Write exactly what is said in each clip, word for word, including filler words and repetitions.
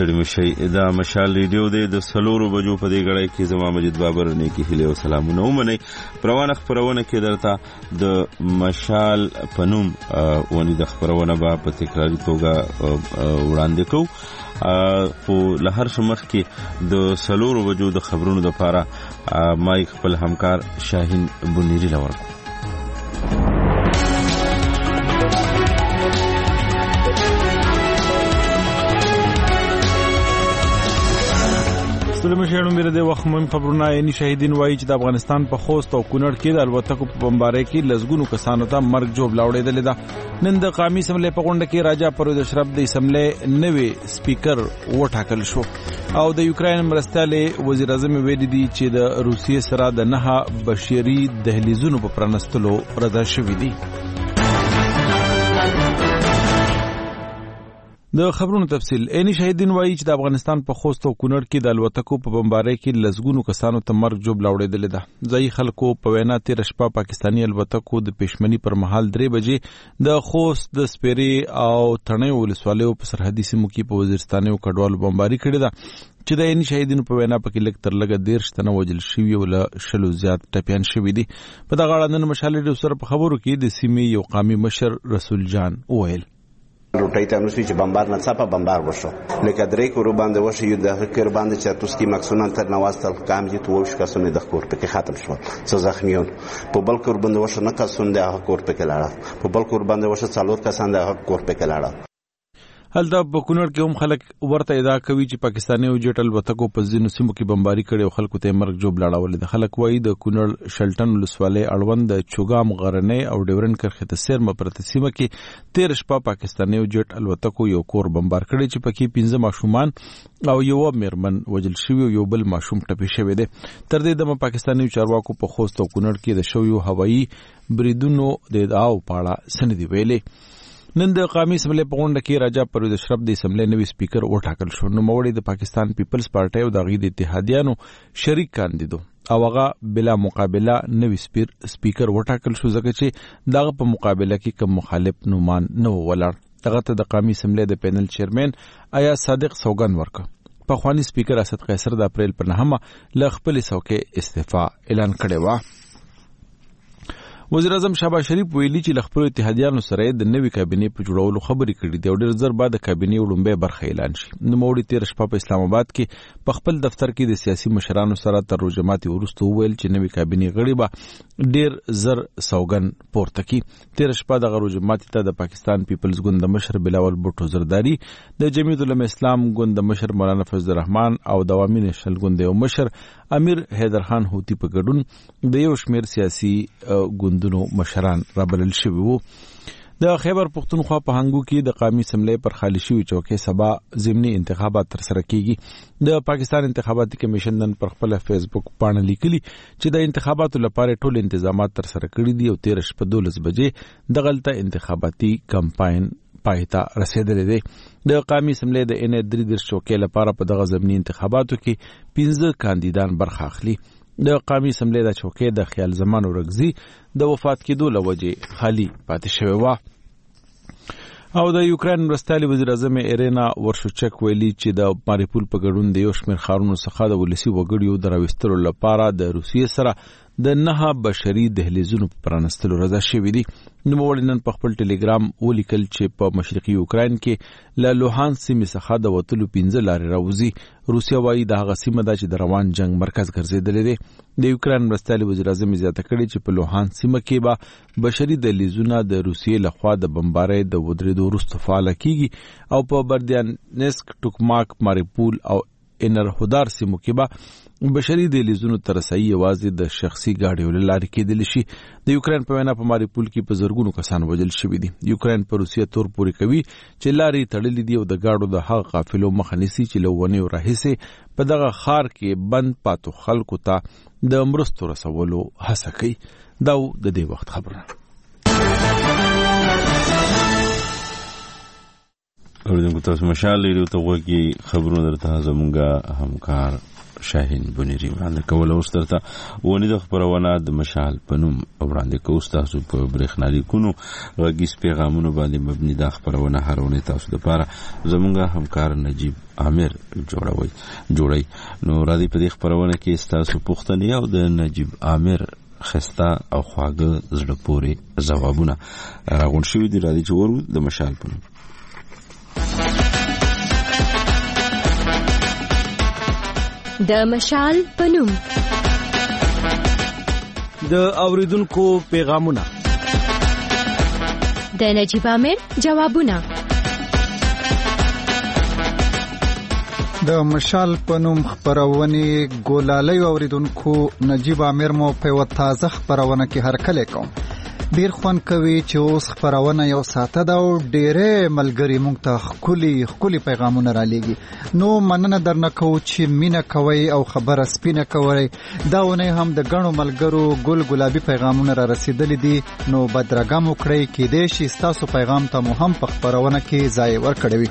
ستړي مشي. دا مشال ریډیو دی د سلورو بجو په دې غړی کې زما مجید بابر نیکی هیله او سلامونه ومنئ. پروانه خپرونه کې درته د مشال پنوم ونی د خپرونه به په تکراری توګه وړاندې کوو. خو له هر څه مخکې د سلورو بجو د خبرونو دپاره مایک خپل همکار شاهین بنیری له ورکړو. ستړي مشي اړوند د وخت مهم خبرونه. یعنی شهیدین وایي چې د افغانستان په خوست او کونړ کې د الوتکو په بمبارۍ کې لسګونو کسانو ته مرګ جوړ لاوړېدلې ده. نن د قومي اسمبلۍ په غونډه کې راجا پرویز اشرف د اسمبلۍ نوې سپیکر وټاکل شو او د یوکرين مرستیالي وزیر اعظم ویلي دي چې د روسیې سره د نه بشري دهلیزونو په پرانستلو رضا شوي دي. د خبرونو تفصیل. اینی شهیدین وایي چې د افغانستان په خوست او کونړ کې د الوتکو په بمبارۍ کې لسګونو کسانو ته مرګ جوړ لاوړېدلې ده. ځایي خلکو په وینا تېره شپه پاکستاني الوتکو د پېشمني پر مهال درې بجې د خوست د سپېرې او تڼیو ولسوالیو په سرحدي سیمو کې په وزیرستاني او کډوالو بمباري کړې ده چې د اینی شهیدینو په وینا پکې لږ تر لږه دېرش تنه وژل شوي او له شلو زیات ټپیان شوي دي. په دغه اړه نن مشال ریډیو سره په خبرو کې د سیمې یو قومي مشر رسول جان وویل روټای ته نو چې بمبار نه څپه بمبار وشو لکه درې کورو باندې وشو یو د کور باندې چې تاسو کې مکسونن تر نواستل کام دي تو وش کسونه د کور په کې ختم شو څو زخمیون په بل کور باندې وشو نه کسونه د کور په کې لاړه په بل کور باندې وشو څلور کسان د کور په کې لاړه. هلته په کونړ کې هم خلک ورته ادعا کوي چې پاکستاني او جټ الوتکو په ځینو سیمو کې بمباري کړي او خلکو ته مرګ جوړ لاړولې ده. خلک وایي د کونړ شلټن ولسوالۍ اړوند د چوغام غرنۍ او ډیورن کرښې ته سیرمه پرته سیمه کې تېره شپه پاکستاني او جټ الوتکو یو کور بمبار کړی چې پکې پنځه ماشومان او یوه میرمن وژل شوي او یو بل ماشوم ټپي شوی دی. تر دې دمه پاکستاني چارواکو په خوست او کونړ کې د شویو هوایي بریدونو د ادعاو په اړه څه نه دي ویلي. نن د قومي اسمبلۍ په غونډه کې راجا پرویز اشرف د اسمبلۍ نوی سپیکر وټاکل شو. نوموړی د پاکستان پیپلز پارټي او د هغې د اتحادیانو شریک کاندیدو او هغه بلا مقابله نوی سپیکر وټاکل شو ځکه چې دغه په مقابله کې کوم مخالف نومان نه ولاړ. دغه ته د قومي اسمبلۍ د پینل چیرمن ایاز صادق سوګند ورکړه. پخوانی سپیکر اسد قیصر د اپریل پر نهمه له خپلې څوکۍ استعفا اعلان کړی و. وزیر اعظم شهباز شریف ویلي چې له خپلو اتحادیانو سره د نوې کابینې په جوړولو خبرې کړي دي او ډېر ژر به د کابینې وړومبی برخه اعلان شي. نوموړي تېره شپه په اسلام آباد کې په خپل دفتر کې د سیاسي مشرانو سره تر روژه ماتي وروسته وویل چې نوې کابینې غړي به ډېر زر سوګند پورته کړي. تېره شپه دغه روژه ماتي ته د پاکستان پیپلز ګوند د مشر بلاول بوټو زرداري، د جمعیت العلماء اسلام ګوند د مشر مولانا فضل الرحمن او د عوامي نیشنل ګوند یو مشر امیر حیدر خان هوتی په ګډون د یو شمېر سیاسي ګوندونو مشران رابلل شوي وو. د خیبر پښتونخوا په هنګو کې د قومي اسمبلۍ پر خالي شوي چوکۍ سبا ضمني انتخابات ترسره کیږي. د پاکستان انتخاباتي کمیشن نن پر خپل فیسبوک پاڼه لیکلي چې د انتخاباتو لپاره ټول انتظامات ترسره کړي دي او تېره شپه دولس بجې دغلته انتخاباتي کمپاین پای ته رسیدلی دی. د قومي اسمبلۍ د ان درې دېرش چوکۍ لپاره په دغه ضمني انتخاباتو کې پنځه کاندیدان برخه اخلي. د قومي اسمبلۍ د چوکۍ د خیال زمان اورګزي د وفات کېدو له وجې خالي پاتې شوې وه. او د یوکرين مرستیالي وزیر اعظم ایرینا ورشوچک ویلي چې د ماریپول په ګډون د یو شمېر ښارونو څخه د ولسي وګړیو د راویستلو لپاره د روسیې سره د نه بشري دهلیزونو په پرانستلو رضا شوي دي. نوموړي نن په خپل ټلیګرام ولیکل چې په مشرقي یوکرين کې له لوهان سیمې څخه د وتلو پنځه لارې راوځي. روسیه وایي د هغه سیمه ده چې د روان جنگ مرکز ګرځېدلی دی. د یوکرين مرستیالي وزیر اعظم زیاته کړې چې په لوهان سیمه کې به بشري دهلیزونه د روسیې لخوا د بمبارۍ د ودرېدو وروسته فعاله کیږي او په بردیانسک، ټوکماک، ماریپول او انرهودار سیمو کې به بشري دهلیزونو ته رسایي یوازې د شخصي ګاډیو له لارې کېدلی شي. د یوکرين په وینا په ماریپول کې په زرګونو کسان وژل شوي دي. یوکرين په روسیه تور پورې کوي چې لارې تړلې دي او د ګاډو د هغه قافلو مخه نیسي چې له اونیو راهیسې په دغه ښار کې بند پاتو خلکو ته د مرستو رسولو هڅه کوي. دا د دې وخت خبرونه. اوریدونکو تاسو مشال ریډیو ته غوږی خبرونه درته زمونږ همکار شاهین بنيري وړاندې کوله. اوس درته ونې د خپرونه د مشال په نوم وړاندې کوو. تاسو په برېښنالیکونو غږیز پیغامونو باندې مبني دا خپرونه هر ونې تاسو دپاره زموږ همکار نجیب عامر جوړوي جوړي نو راځي په دې خپرونه کې ستاسو پوښتنې او د نجیب عامر خسته او خواږه زړه پورې ځوابونه راغونډ شوي دي. راځي چې ورو د مشال په نوم. د مشال پنوم د اوریدونکو پیغامونه د نجیب عامر جوابونه د مشال پنوم خبرونه ګولالی اوریدونکو نجیب عامر مو په وتازه خبرونه کې هر کله کوم ډیر خوان کوي چې اوس خبرونه یو ساته دا او ډیره ملګری مونږ ته خولي خولي پیغامونه را لېږي. نو مننه درنه کوو چې مینا کوي او خبره سپینه کوي. دا ونه هم د غنو ملګرو ګل ګلابي پیغامونه را رسیدلې دي. نو بدرګم وکړئ کې دې شي تاسو پیغام ته مو هم په خبرونه کې ځای ورکړوي.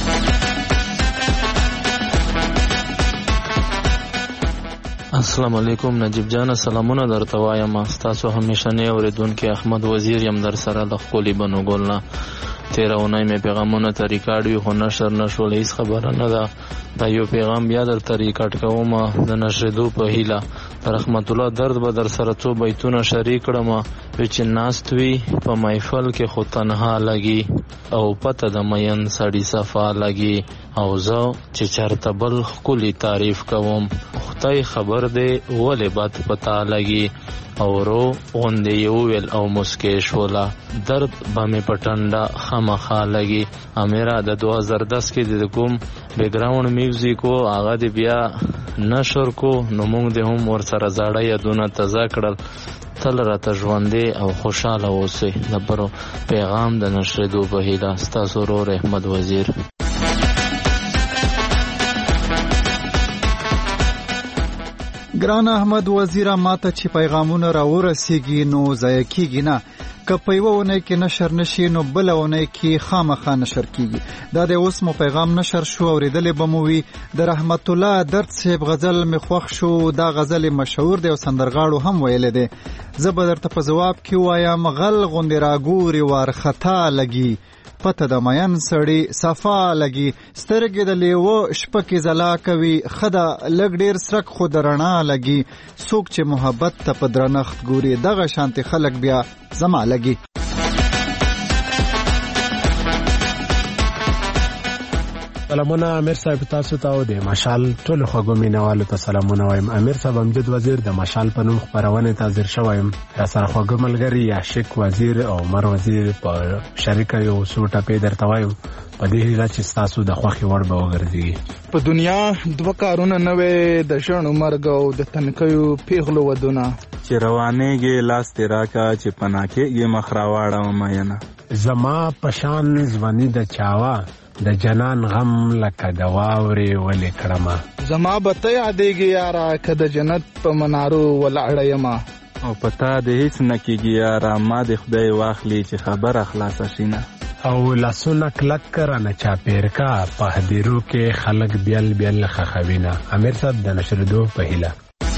السلام علیکم نجیب جان، سلامونه درته وایم. تاسو همیشنی اوریدونکو احمد وزیر یم در سره د خولي بنو ګلنا. تیرا اونۍ مې پیغامونه ته ریکارډ وي خو نشر نشول. هیڅ خبره نه ده. دا یو پیغام بیا درته ریکارډ کوم د نشریدو په هیله. رحمت الله درد به در سره څو بیتونه شریک کړم چې ناست وي په محفل کې خو تنها لګي او پته د مین سړی صفا لګي او زه چې چرته بل ښکلي تعریف کوم خدای خبر دی ولې بد پتا لګي او رو غوندې یې وویل او مسکې شوله درد به مې په ټنډه خامخا لګي. امیره د دوه هزار دس کې د کوم بیکګراوند میوزیک و هغه دې بیا نشر کو نو موږ دې هم ورسره زاړه یادونه تازه کړل. تل راته ژوندې او خوشحاله اوسئ. د برو پیغام د نشریدو په هیله ستاسو ورور احمد وزیر. ګران احمد وزیره ماته چې پیغامونه را ورسیږي نو ضایع کیږي نه. که په یوه اونۍ کې نشر نشي نو بله اونۍ کې خامخا نشر کیږي. دا د اوس مو پیغام نشر شو اورېدلې به مو وي. د رحمت الله درد صاحب غزل مې خوښ شو. دا غزل مشهور دی او سندرغاړو هم ویلی دی. زه به درته په ځواب کې وایم غل غوندې راګوري وارخطا لګي پته د مین سړی صفا لګي سترګې د لیوه شپه کې ځلا کوي خدا لږ ډیر سرک خو د رڼا لګي څوک چې محبت ته په درنښت ګوري دغه شانتي خلک بیا زما لګي. سلامونه امیر صاحب تاسو ته او د مشال ټول خوږو مینوالو ته سلامونه وایم. امیر صاحب امجد وزیر د مشال په نوم خبرونه ته حاضر شوم. را سره خوږو ملګری عاشق وزیر او عمر وزیر په شریک یو څو ټپې درته وایم په دې هیله چې تاسو د خوښي وړ به وګرځي. په دنیا دوه کارونه نه وي د ژوند مرګ او د تنکیو پیغلو ودونه چې روانېږي لاس تیرا کا چې پناکېږي مخ راواړه مینه زما پشان ځواني د چاوا د جنان غم لکه د واورې ولې کړمه زما به ته یادېږي یاره که د جنت په منارو ولاړه یمه او پتا د هیڅ نه کېږي یاره ما د خدای واخلي چې خبره خلاصه شي نه او لاسونه کلک رانه چاپېر کا په هدیرو کې خلک بیل بیل خخوینه. امیر صاحب د نشریدو په هیله.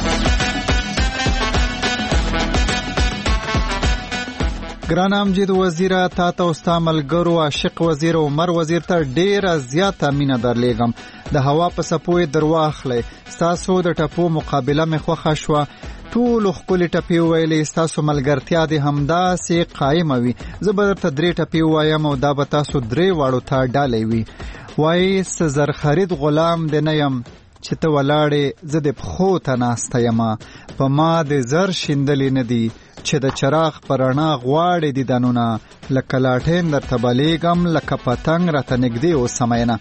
ګران امجد وزیره تا ته او ستا ملګرو عاشق وزیر عمر وزیر ته ډیره زیاته مینه درلیږم. د هوا په څپو یې در واخلی. ستاسو د ټپو مقابله مې خوښه شوه. ټولو ښکلې ټپې وویلې. ستاسو ملګرتیا دې همداسې قایمه وي. زه به درته درې ټپې ووایم او دا به تاسو درې واړو ته ډالۍ وي. وایي څه زر خرید غلام دې نه یم چې ته ولاړې زه د پښو ته ناسته یمه په ما د زر شیندلې نه دي چې د چراغ پر رڼا غواړې دیدنونه لکه لاټین درته بلیږم لکه پتنګ راته نږدې اوسه مینه.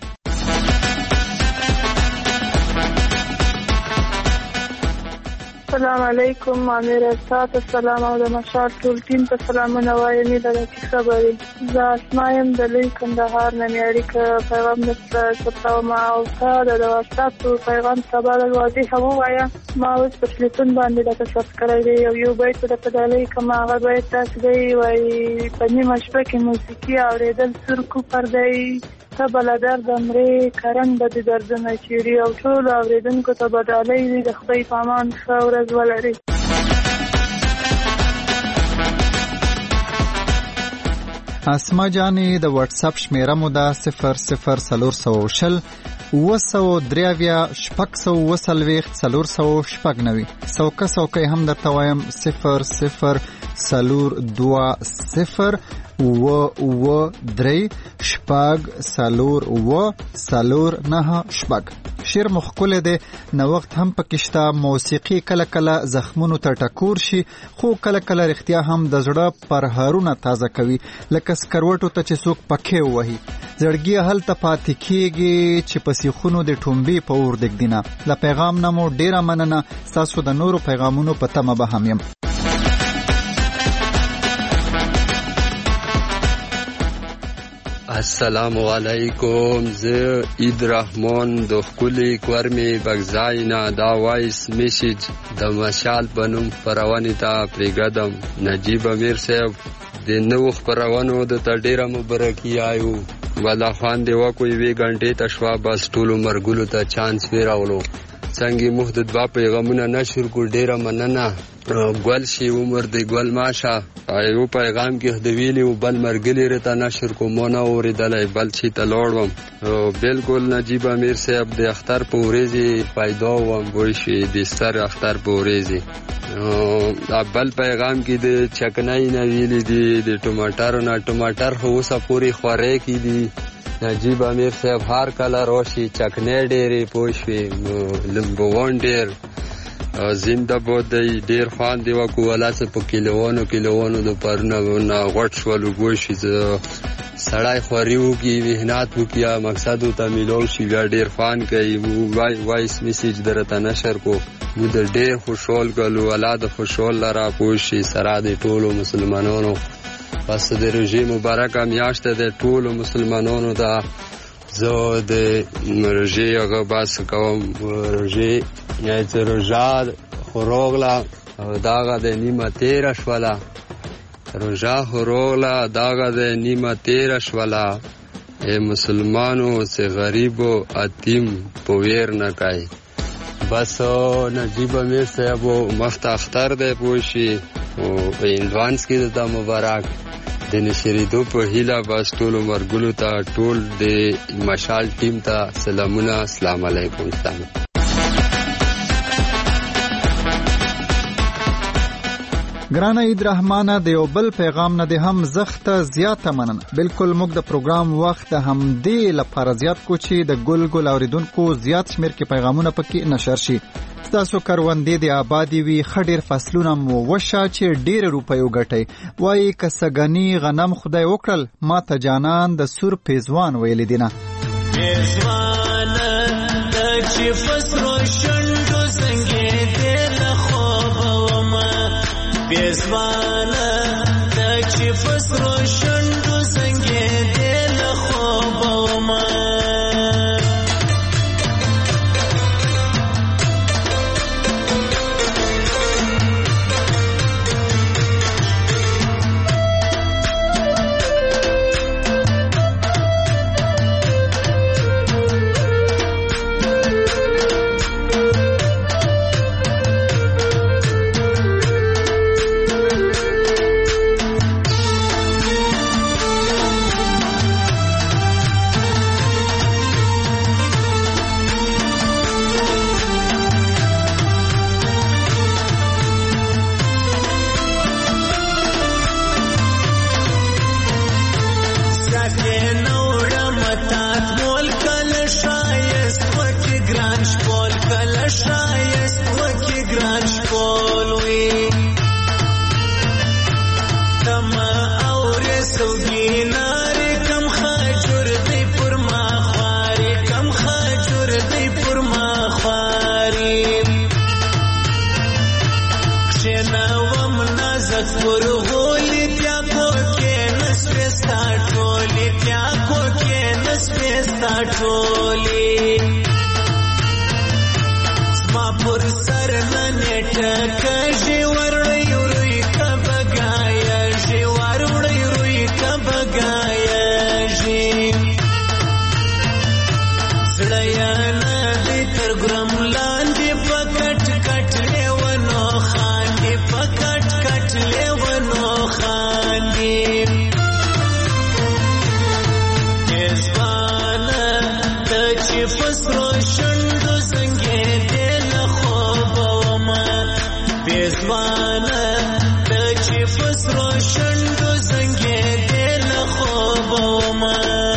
السلام علیکم امیر استاد السلام او د مشال ټول ټیم ته سلامونه وایم. دا د خبرې زه اسمایم د لوی کندهار نه اړیکه پیغام درته ثبتوم او تا د واسطو پیغام سبا د واضح هم وایم. ما اوس په تلیفون باندې د سبسکرایب یو یو بیت د پدالۍ کما هغه بیت تاسو دی وای په نیمه شپه کې موسیقي اوریدل سر کو پر دی ته بله درد مرې کرنګ به د دردونه چیړي او ټولو اورېدونکو ته به ډالۍ وي د خدای په امان ښه ورځ ولري. اسما جانې د واتس اپ شمیره مو ده صفر صفر څلور سوه شل اوه سوه درې اویا شپږ سوه اوه څلوېښت څلور سوه شپږ نوي څوکه څوکۍ هم درته وایم صفر صفر څلور دوه صفر اوه اوه درې شپږ څلور اوه څلور نهه شپږ. شعر مو ښکلی دی، نوښت هم پکې شته، موسیقي کله کله زخمونو ته ټکور شي خو کله کله رښتیا هم د زړه پرهارونه تازه کوي، لکه سکروټو ته چې څوک پکې ووهي. زړګي هلته پاتې کېږي چې په سیخونو د ټومبې په اور دګدینه. له پیغام نه مو ډېره مننه، ستاسو د نورو پیغامونو په تمه به هم یم. السلام علیکم، زه عید رحمان د ښکلي کورمې بګځای نه دا وایس میسیج د مشال په نوم خپرونې ته پرېږدم. نجیب امیر صاحب د نوو خپرونو د ته ډېره مبارکي وایو. والا خوان دې وکړو یوې غنټې ته شوه، بس ټولو مرګلو ته چانس ویراولو. څنګه موږ د دوه پیغامونه نشر کړو، ډېره مننه. ګل شي عمر دی ګل ماشه یو پیغام کې د ویلي بل مرګلي رته نشر کو مو نه اورېدلی، بل چې ته لاړم. بالکل نجیب امیر صاحب د اختر په ورځې پیدا وم، وایي شي د ستر اختر په ورځې. بل پیغام کې د چکنۍ نه ویلي دي، د ټماټرو نه. ټماټر خو اوسه پورې خوری کې دي. نجیب امیر صاحب هر کله راشي چکنۍ ډېرې پوه شوې، لمبوان ډېر زنده باد دی. ډېر خوان دی وکړو ولاسه په کیلوانو کیلوانو د پرونه نه غټ شولو ګوی شي سړی خواري وکړي محنت وکړي مقصد ورته میلاو شي بیا ډېر خوان کوي. وای وایس میسیج درته نشر کو موږ د ډېر خوشحال کړلو الله د خوشحال لره پوه شي سره د ټولو مسلمانانو. پس د روژې مبارکه میاشت د ټولو مسلمانانو ده. زه د روژې هغه بس کوم، روژې چې روژه خو راغله او دغه د نیمه تېره شوله، روژه خو راغله دغه د نیمه تېره شوله. ای مسلمانو چې غریب و اتیم په ویر نه کوي. بس نجیب امیر صاحب مخته اختر دی پوه شي او په ایډوانس کې درته مبارک. د نشریدو په هیله بس ټولو مرګلو ته ټول د مشال ټیم ته سلامونه. السلام علیکم. ګرانه عید رحمانه د یو بل پیغام نه د هم زخته زیاته مننه. بالکل موږ د پروګرام وخت هم دې لپاره زیات کو چې د ګل ګل اوریدونکو زیات شمیر کې پیغامونه پکې نشر شي. ستاسو کروندې د آبادی وي، خډیر فصلونه مو وشه چې ډېر روپۍ وګټئ. وایي که سګنی غنم خدای وکړل ما ته جانان د سور پیزوان ویلی دینه. پیزوانه د چې فسرو شنډو زنګې دې له خوبه ومه، پیزوانه د چې فسرو شنډو زنګې دې له خوبه ومه. پیزوانه د چې فسرو شندو زنګې دې له خوبه ومه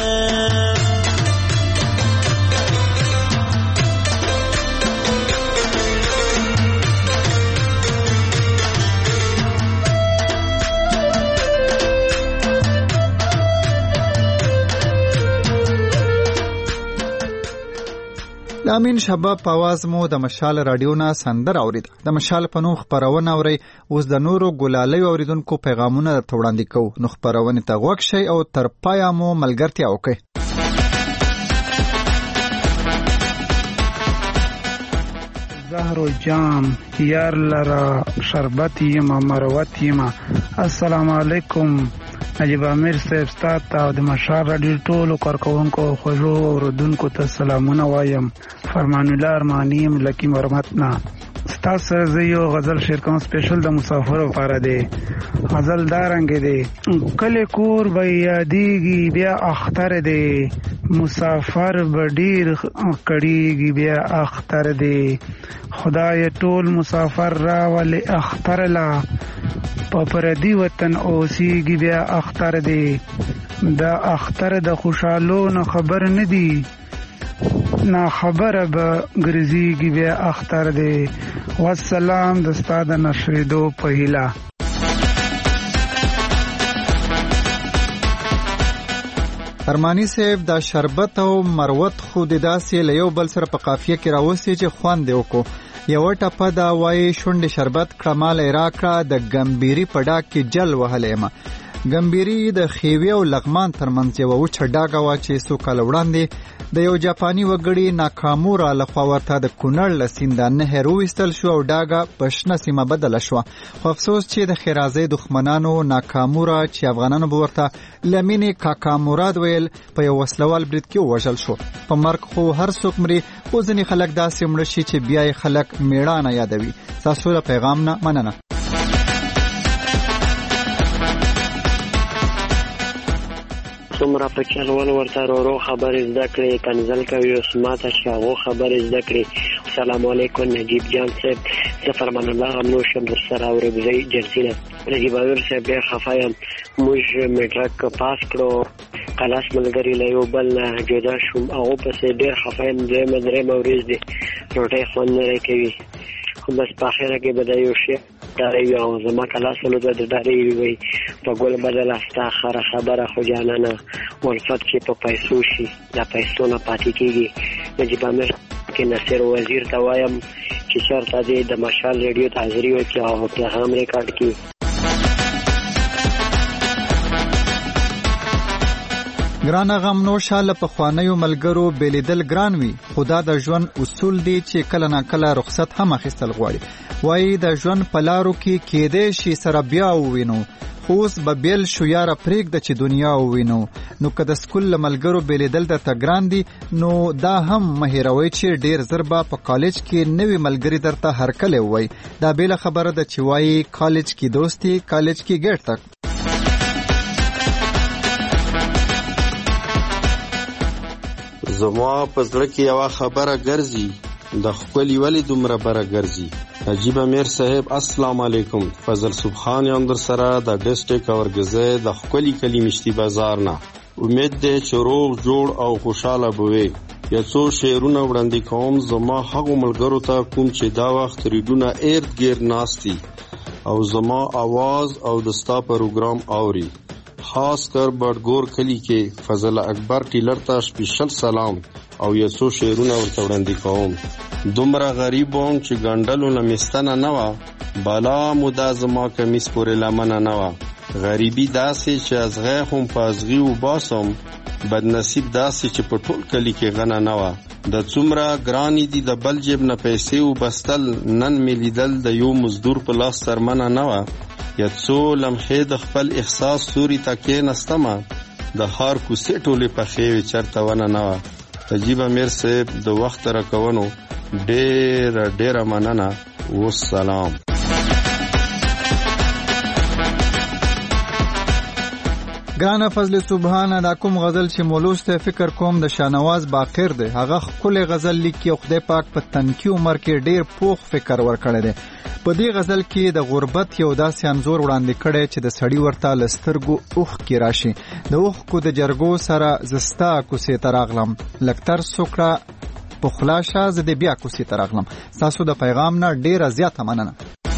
د امین شباب په आवाज مو د مشال رادیو نه سندر اورید. د مشال په نوم خبرونه اوري. اوس د نورو ګلالۍ اوریدونکو پیغامونه درته وړاندې کوو. نو خبرونه ته غوږ شئ او تر پایه مو ملګرتیا وکړئ. زهرو جام یار لرا شربت یما مروت یما. السلام علیکم نجیب امیر صاحب ستاسو او د مشال رادیو ټولو کارکونکو خوږو اوردونکو ته سلامونه وایم. فرمان الله ارمانی ملکی مرمتنا ستاسو زه یو غزل شعر کوم سپیشل د مسافرو لپاره دی. غزل دارنګ دی کله کور به یادېږي بیا اختر دی مسافر به ډیر کړيږي بیا اختر دی خدای ټول مسافر راولي اختر لا په پردي وطن اوسېږي بیا اختر دی دا اختر د خوشالو نه خبر نه دی نا خبره به ګرځيږي بیا اختر دی. والسلام د استاد نشریدو په هیله. ارمانی صاحب دا شربت او مروت خو د داسې له یو بل سره په قافیه کې راوستي چې خوند دی وکړو. یو ټپه دا وایي شونډې شربت کړمال راکړه د ګمبيري په ډاګ کې جل وهلې ما. ګمبيري د خیوي او لغمان ترمنځ یو وچه ډاګه وا چې څو کال وړاندې د یو جاپاني وګړي ناکامورا لخوا ورته د کونړ له سیند نهر وایستل شو او ډاګه په شنه سیمه بدله شوه. خو افسوس چې د خیرازۍ دښمنانو ناکامورا چې افغانانو به ورته لمینې کاکا مراد ویل په یو وسلوال برید کې ووژل شو. په مرګ خو هر څوک مري خو ځینې خلک داسې مړه شي چې بیا یې خلک میړانه یادوي. تاسو له پیغام نه مننه. څومره په چلول ورته ورو خبرې زده کړې کنزل کوي اوس ماته چې هغو خبرې زده کړې. السلام علیکم نجیب جان صاحب زه فرمان الله غمنوش یم در سره اورېږئ جلسینه. نجیب امیر صاحب ډېر خفه یم. موږ میټرک پاس کړو کلاس ملګري له یو بل نه جدا شوم هغو پسې ډېر خفه یم. درېیمه درېیمه ورځ دی روټۍ خوند نه راکوي خو بس په اخره کې به دا یو شی ډارې او زما کلاسونو ته د ډارې وي په ګل بدله ستا خره خبره خو جانانه ولفت چې په پیسو شي دا پیسو نه پاتې کېږي. نجیب امیر کې نصیر وزیر ته وایم چې چېرته دی د مشال ریډیو ته حاضري وکړي او پیغام ریکارډ کړي. ګران غمنو شاله په خوانیو ملګرو بیلیدل ګران وي. خدا د ژوند اصول دي چې کله نا کله رخصت هم اخیستل غواړي. وایي د ژوند په لارو کې کېدې شي سره بیا ووینو خو اوس به بیل شو یاره پرېږده چې دنیا ووینو. نو که د سکول له ملګرو بیلیدل درته ګران دي نو دا هم مه هېروئ چې ډېر زر به په کالج کې نوي ملګري درته هرکلی ووایي. دا بېله خبره ده چې وایي کالج کې دوستي کالج کې ګېټ تک. زما په زړه کې یوه خبره ګرځي د ښکلي ولې دومره بره ګرځي. نجیب امیر صاحب السلام علیکم. فضل سبحان یم در سره د ډسټرک اورګزی د ښکلي کلي مشتي بازار نه. امید دی چې روغ جوړ او خوشحاله به وې. یو څو شعرونه وړاندې کوم زما هغو ملګرو ته کوم چې دا وخت ریډونه ارد ګیر ناستي او زما आवाज او د ستا پروګرام اوري. خاص کر بډګور کلی کې فضل اکبر ټیلر ته سپیشل سلام او یو څو شعرونه ورته وړاندې کوم. دومره غریب وم چې ګنډلو نه مستنه نه وه بالا مو دا زما کمیس پورې لمنه نه وه. غریبي داسې چې ازغی هم په ازغي وباسم بدنصیب داسې چې په ټول کلي کې غنه نه وه. د څومره ګرانې دي د بل جیب نه پیسې وبستل نن مې لیدل د یو مزدور په لاس سرمنه نه وه. یا څو لمحې د خپل احساس سوري ته کېناستمه د ښار کوڅې ټولې پخې وې چېرته ونه نه وه. نجیب امیر صاحب د وخت راکونو ډېره ډېره مننه. والسلام. ګرانه فضل سبحانه دا کوم غزل چې مولوسته فکر کوم د شاهنواز باقر دی هغه خپل غزل لیکي او خدای پاک په تنکی عمر کې ډیر پوخ فکر ورکړی دی په دې غزل کې د غربت یو داسې انزور وړاندې کړي چې د سړی ورته لسترګو اوخ کې راشي د اوخ کو د جرګو سره زستا کوسې تراغلم لکتر سوکړه په خلاصه زده بیا کوسې تراغلم تاسو د پیغام نه ډیره زیاته مننه.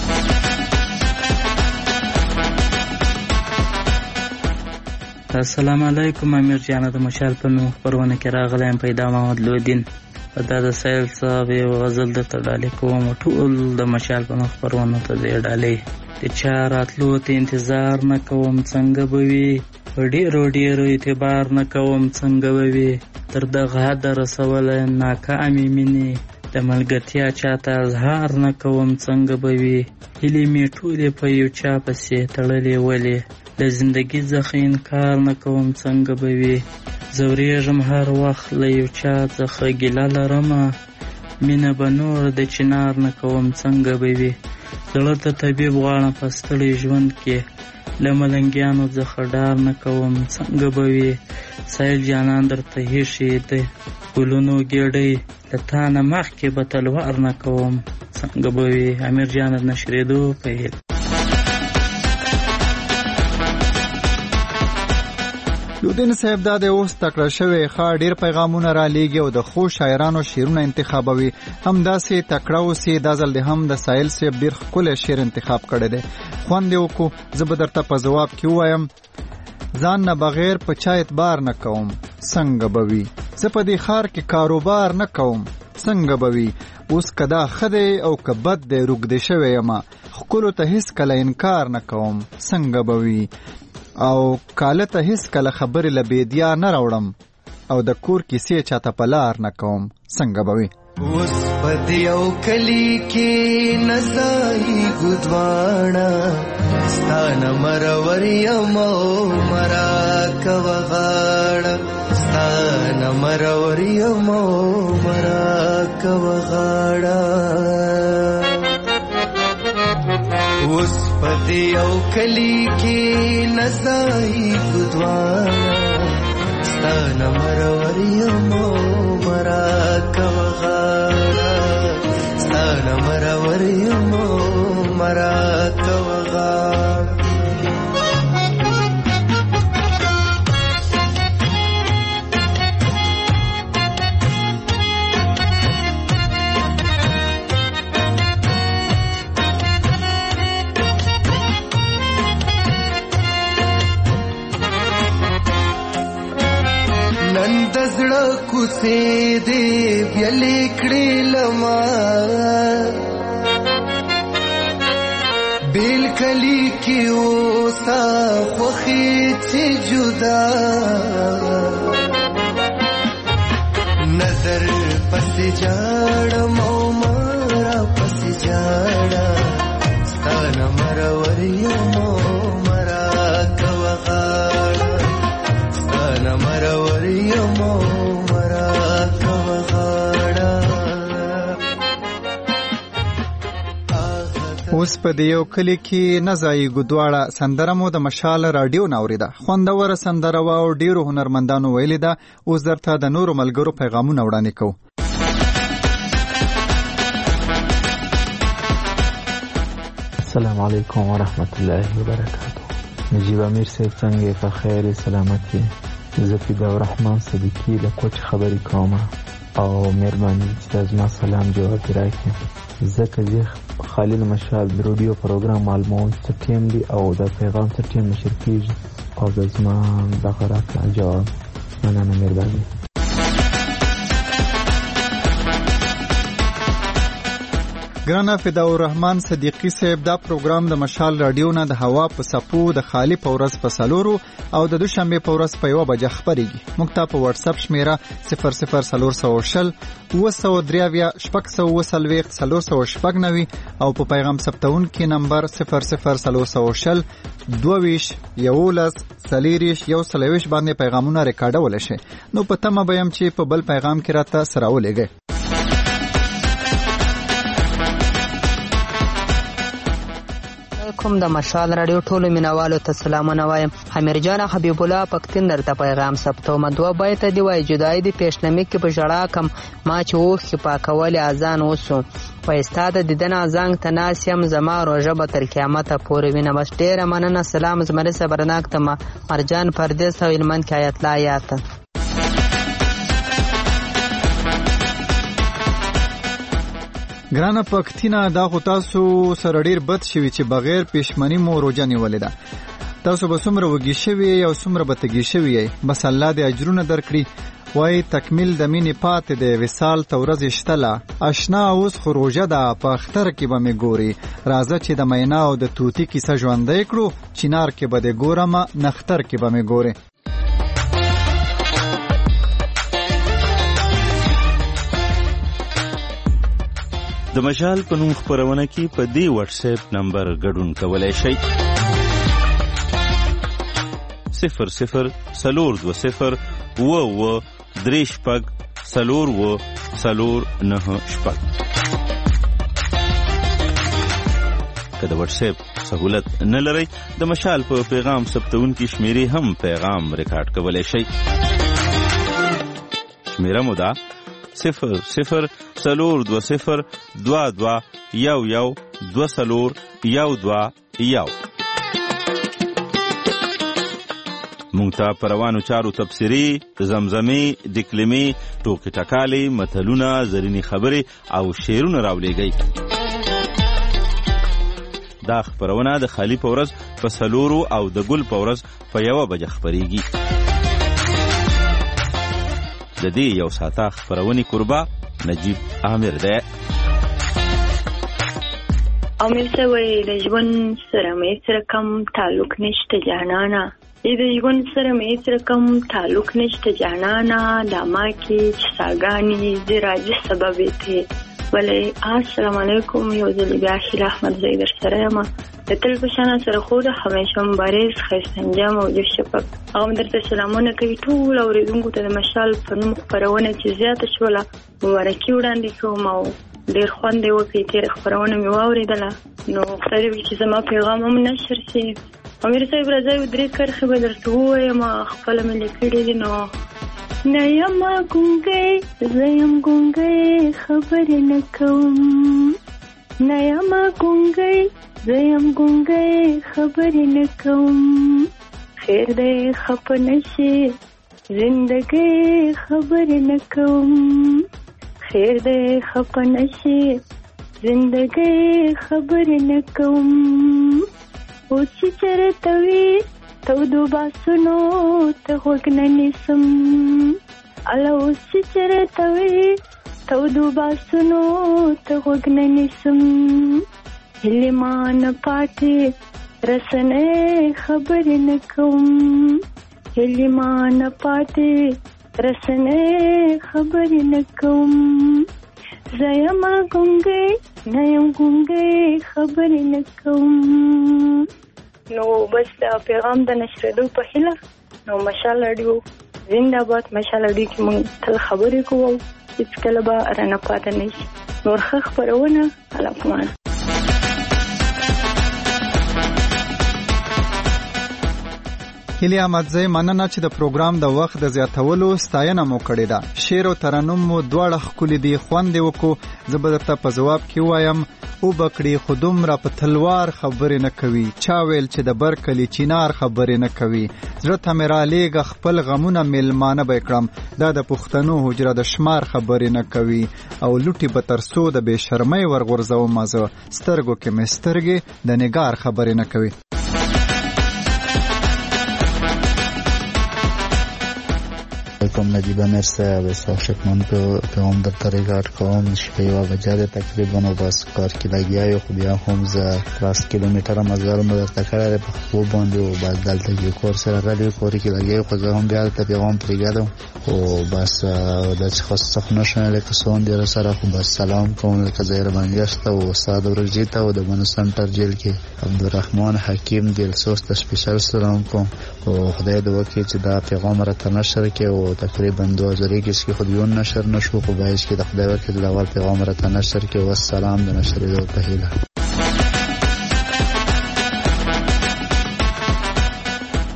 السلام علیکم امیر جانه د مشال په نوم خبرونه کې راغلی پیدا محمد لودین په دا د سیل صاحب یو غزل درته ډالۍ کوم ټول د مشال په نوم خبرونه ته دی ډالۍ د چا راتلو ته انتظار نه کوم څنګه به وي په ډېرو ډېرو اعتبار نه کوم څنګه به وي تر دغه حده رسولی ناکامې مینې د ملګرتیا چاته اظهار نه کوم څنګه به وي هیلې مې ټولې په یو چا پسې تړلې ولې د زندگی څخه انکار نه کوم څنګه به وي زوریږم هر وخت له یو چا څخه ګیله لرمه مینه به نور د چنار نه کوم څنګه به وي زړه ته طبیب غواړم په ستړي ژوند کې له ملنګیانو څخه ډار نه کوم څنګه به وي سایل جانان درته هېښې د ګلونو ګېډۍ له تا نه مخکې به تلوار نه کوم څنګه به وي امیر جان د نشرېدو په هیله. لودین صاحب دا د اوس تکړه شوی ښه ډیر پیغامونه را لیږي او د خو شاعرانو شعرونه انتخابوي همداسې تکړه اوسي دا ځل د هم د سایل صاحب ډیر ښکلی شعر انتخاب کړی دی خوند یې وکړو زه به درته په ځواب کې ووایم ځان نه بغیر په چا اعتبار نه کوم څنګه به وي زه په دې ښار کې کاروبار نه کوم څنګه به وي اوس که دا ښه دی او که بد دی روږدی شوی یمه ښکلو ته هېڅکله انکار نه کوم څنګه به وي او کاله ته هیڅ کله خبرې له بیدیا نه راوړم او د کور کیسې چاته په لار نه کوم څنګه به وي اوس په دې یو کلي کې نڅایي ګودواڼه ستا نه مرور یم او مراکوه غاړه ستا نه مرور یم او مراکوه غاړه اوس په دې یو کلي کې نڅایي ګودواڼه ستا نه مرور یم او مراکوه غاړه ستا نه مرور یم او مراکوه غاړه زړه کوڅې دې بیلې کړې لما بیل کلی کې اوسه خوښې چې جدا نظر پسې جاړم او مارا پسې جاړه ستا نه مرور یم او مراکوه غاړه ستا نه مرور یم او مراکوه غاړه اوس په دې یو کلي کې نځایي ګودواړه سندره مو د مشال راډیو نه اورېده خوندوره سندره وه او ډېرو هنرمندانو ویلې ده اوس درته د نورو ملګرو پیغامونه وړاندې کوو. السلام علیکم ورحمت الله وبرکاته. نجیب امیر صاحب څنګه په خیر سلامت یې؟ زه فدا الرحمن صدیقي له کوچ خبرې کوم او مهرباني چې زما سلام جواب راکړي. ځکه چې خالد مشال د رادیو پروګرام معلومون څه ټیم دی او د پیغام څه ټیم نشر کیږي او د زما دغه راکړه جواب مننه مهرباني. ګرانه فدا الرحمن صدیقي صاحب دا پروګرام د مشال رادیو نه د هوا په سپو د خالی په ورځ په سلورو او د دوشنبه په ورځ په یو بجه خبرېږي. موږ ته په واتس اپ شمیره صفر صفر سلور سو شل و سو دریاویا شپږ سو وسلويخ سلور سو شپږ نوي او په پیغام ثبتون کې نمبر صفر صفر سلور سو شل دوویش یولس سلیریش یو سلويش باندې پیغامونه ریکارډول شي. نو په تمه بیم چې په بل پیغام کې راته سره ولېږئ. علیکم د مشال رادیو ټولو مینوالو ته سلامونه وایم. حمیرجان حبیب الله پښتون درته پیغام ثبتوم. دوه بیت دی وای جدای دی پیشنمی کې په جړه کم ما چې وخت پاکول اذان وسو و استاد د دنا زنګ تناسیم زما روزه به تر قیامت پورې وینه. بس ډیر مننه. سلام زمره صبرناک ته مرجان پردیس او علمن کې آیت لا آیات. ګرانه پښتینه دا خو تاسو سره ډیر بد شوی چې بغیر پښمنی مو روزه نیولې ده. تاسو به څومره وږي شوی او څومره به تږي شوی بس الله دې اجرونه درکړي. وای تکمیل د مینې پاتې دی وصال ته ورځې شتله اشنا اوس خو روژه ده په اختر کې به مې ګوري. راځه چې د مینا او د توتی کیسه ژوندی کړو چینار کې به دې ګورم نختر کې به مې ګوري. د مشال په نوم خپرونه کې په دې واتس اپ نمبر ګډون کولای شئ صفر صفر سلور دو صفر و و درې شپږ سلور و سلور نه شپږ. که د واتس اپ سهولت نه لرئ د مشال په پیغام ثبتونکي شمیرې هم پیغام ریکارډ کولای شئ. شمیره مو ده صفر صفر سلور دو صفر دوا دوا یو یو دو سلور یو دوا یو. مونږ ته په روانو چارو تبصرې زمزمې دکلمې ټوکې ټکالې متلونه زرینې خبرې او شعرونه راولیږئ. دا خپرونه د خالی په ورځ په څلورو او د ګل په ورځ په یوه بجه خپریږي. د دې یو ساعته خپرونې کوربه نجیب عامر دی. عامر صاحب وایي د ژوند سره مې سره کم تعلق نشته جانانه. د ژوند سره مې سره کم تعلق نشته جانانه. دا ما کې چې ساګانې د راځي سبب ته ولی. السلام علیکم. یو ځل بیا خیل احمد زید سره یم د تل په شان سره خو د همیشه مبارز ښایسته انجام او د شفق هغه درته سلامونه کوي ټول اورېدونکو ته د مشال په نوم خپرونه چې زیاته شوله مبارکي وړاندې کوم او ډېر خوند یې وکړي. تېره خپرونه مې واورېدله نو خدای دې وکړي چې زما پیغام هم نشر شي. امیر صاحب راځئ درې کرښې به درته ووایم خپله مې لیکلي دي. نو نه یم ګونګی زه یم ګونګی خبرې نه کوم. نه یم ګونګی زه یم ګونګی خبرې نه کوم. خیر دی خفه نه شي زندګۍ خبرې نه کوم. خیر دی خفه نه شي زندګۍ خبرې نه کوم. اوس چې چېرته وي تودو باسونو ته غوږ نه نیسم. اله اوس چې چېرته وي تودو باسونو ته غوږ نه نیسم. هیلې ما نه پاتې رسنۍ خبرې نه کوم. هیلې ما نه پاتې رسنۍ خبرې نه کوم. زه یم ګونګی نه یم ګونګی خبرې نه کوم. نو بس دا پیغام د نشرېدو په هیله نو مشال راډیو زنده باد. مشال راډیو کې موږ تل خبرې کوو هېڅکله به رانه پاتې نه شي. نور ښه خپرونه الافمان. هیلې احمدزی مننه چې د پروګرام د وخت د زیاتولو ستاینه مو کړې ده. شعر او ترنم مو دواړه ښکلي دي. خوند یې وکړو. زه به درته په ځواب کې ووایم وبکړي خو دومره په تلوار خبرې نه کوي. چا ویل چې د برکلي چینار خبرې نه کوي. زړه ته مې رالیږه خپل غمونه میلمانه به کړم. دا د پښتنو حجره د شمار خبرې نه کوي او لوټي به تر څو د بې شرمۍ ورغورځوم زه. سترګو کې مې سترګې د نګار خبرې نه کوي. کوم نجیب امیر صاحب صاحب شکمن په پیغام درته ریکارډ کوم. شپې یوه بجه ده تقریبا او بس کار کې لګیا یو خو بیا هم زه لاس کیلومتره مزل مو درته کړی دی په خپو باندې او بس دلته کې کور سره غلی کور کې لګیا خو زه هم بیا دلته پیغام پرېږدم خو بس داسې خاص څه نه شوم لکه څه هم ډېره سره خو بس سلام کوم لکه ظاهر بنګشت او استاد ورجي ته او د افغانستان تر جیل کې عبدالرحمن حکیم دلسوز ته سپیشل سلام کوم او خدای دې وکړي چې دا پیغام راته نشر کړي او تقریبا دو هزار اکیس کې خود یون نشر نشو خو باید کې د خدای ورکړي د اول پیغام راته نشر کړي. والسلام د نشریدو په هیله.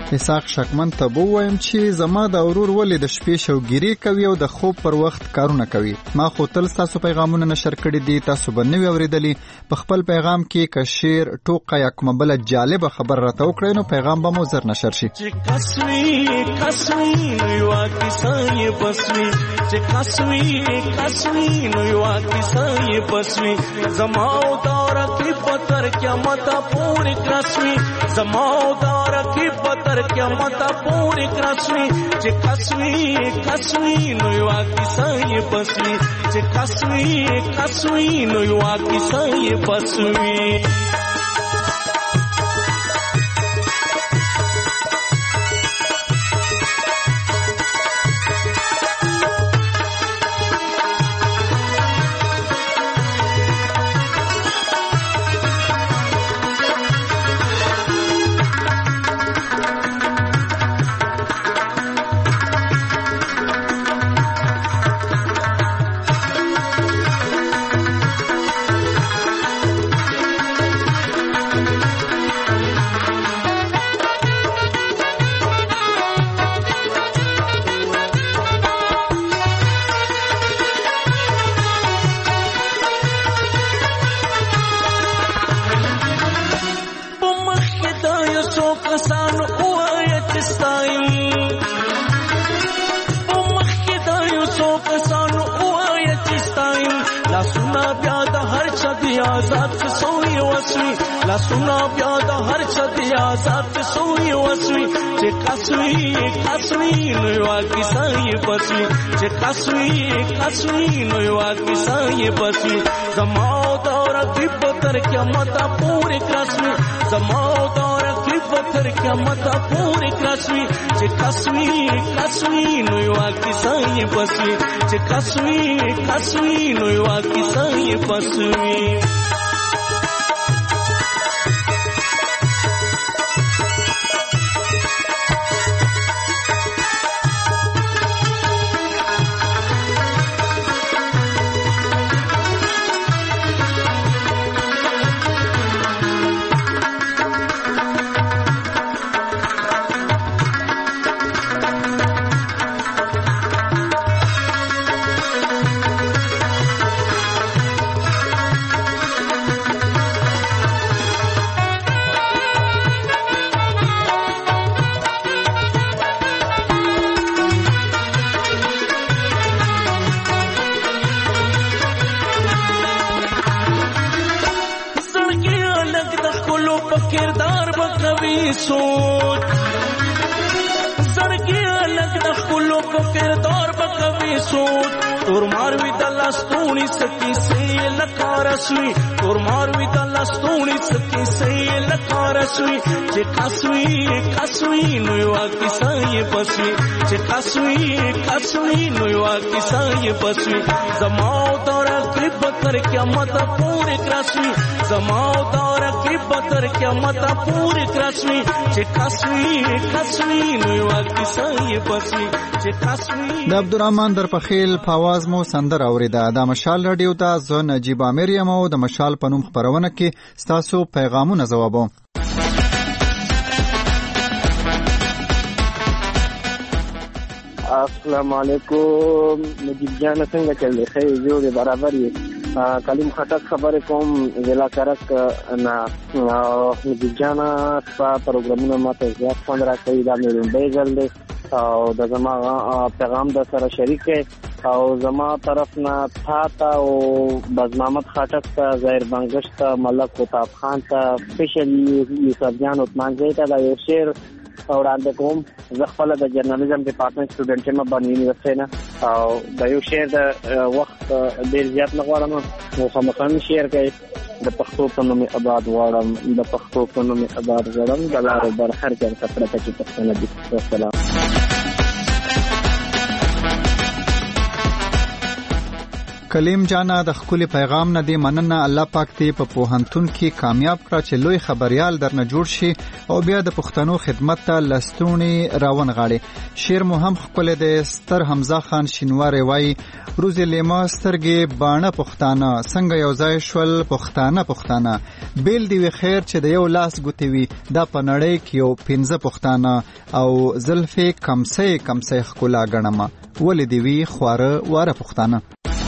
اسحاق شکمن ته ووایم چې زما د ورور ولې د شپې شوګیري کوي او د خوب پر وخت کارونه کوي. ما خو تل تاسو پیغامونه نشر کړي دي، تاسو به نه اوریدلی. په خپل پیغام کې که شعر ټوکه یا کومه بل جالبه خبر راته وکړئ نو پیغام به مو زر نشر شي. کسوی کسوی نو کیسه بسوی چې کسوی کسوی نو کیسه بسوی زماو دار کی پتر قیامت پوری کرسوی زماو دار کی پتر قیامت پوری کرسوی چې کسوی کسوی نو کیسه بسوی چې کسوی کسوی نو کیسه بسوی. لا सुना प्यादा हर छदिया साथ सोई वसवी जे कसवी कसवी नोवा किसाई बसवी जे कसवी कसवी नोवा किसाई बसवी जमाओ दौर की पत्थर क्या मता पूरे कसवी जमाओ दौर की पत्थर क्या मता पूरे कसवी जे कसवी कसवी नोवा किसाई बसवी जे कसवी कसवी नोवा किसाई बसवी. Tur marvi dalla stuni saki se la karasui Tur marvi dalla stuni saki se la karasui Je kasui kasui no wa kisai basui Je kasui kasui no wa kisai basui Zamao dora ki batar qiyamat pure krasui Zamao dora ki batar qiyamat pure krasui Je kasui kasui no wa kisai basui Je kasui. د عبدالرحمن در پخیل په आवाज مو سندر اوریدا. د مشال رادیو ته زه نجیب عامر یم او د مشال په نوم خبرونه کې ستاسو پیغامونه ځوابوم. السلام علیکم نجیب جان څنګه چل خیر جوړ برابر یې کلیم خټک خبرې کوم ضلع کرک نه نجیب جان په پروګرامونو ماته زیات خوند راکوي دا مې لومړی ځل دی او د زما پیغام د سره شریک او زما طرف نه تا ته او باز محمد خټک ته ظاهر بنگش ته ملک قطب خان ته سپیشلی یوسف جان عثمان زی ته دا یو شعر وړاندې کوم. زه خپله د جرنالیزم ډپارټمنټ سټوډنټ یم بن یونیورسټۍ نه او د یو شعر د وخت ډېر زیات نه غواړم نو خامخا مې شعر کوي د پښتو په نوم یې اباد غواړم د پښتو په نوم یې اباد غواړم د لارو بر هر چا ته پرته چې پښتانه دي. والسلام. کلیم جانا د خپل پیغام نه دی مننه الله پاک ته په پوهنتون کې کامیاب کړ چې لوی خبريال درنه جوړ شي او بیا د پښتنو خدمت ته لستونی راون غاړي. شیر مو هم خپل د ستر حمزه خان شینواری وای روز لیما سترګې باڼه پښتانه څنګه یو ځای شول پښتانه پښتانه بیل دی خیر چې د یو لاس ګوتوي دا پنړې کې یو پنځه پښتانه او زلفې کمسې کمسې خلا غنما ولې دی وی خواره واره پښتانه.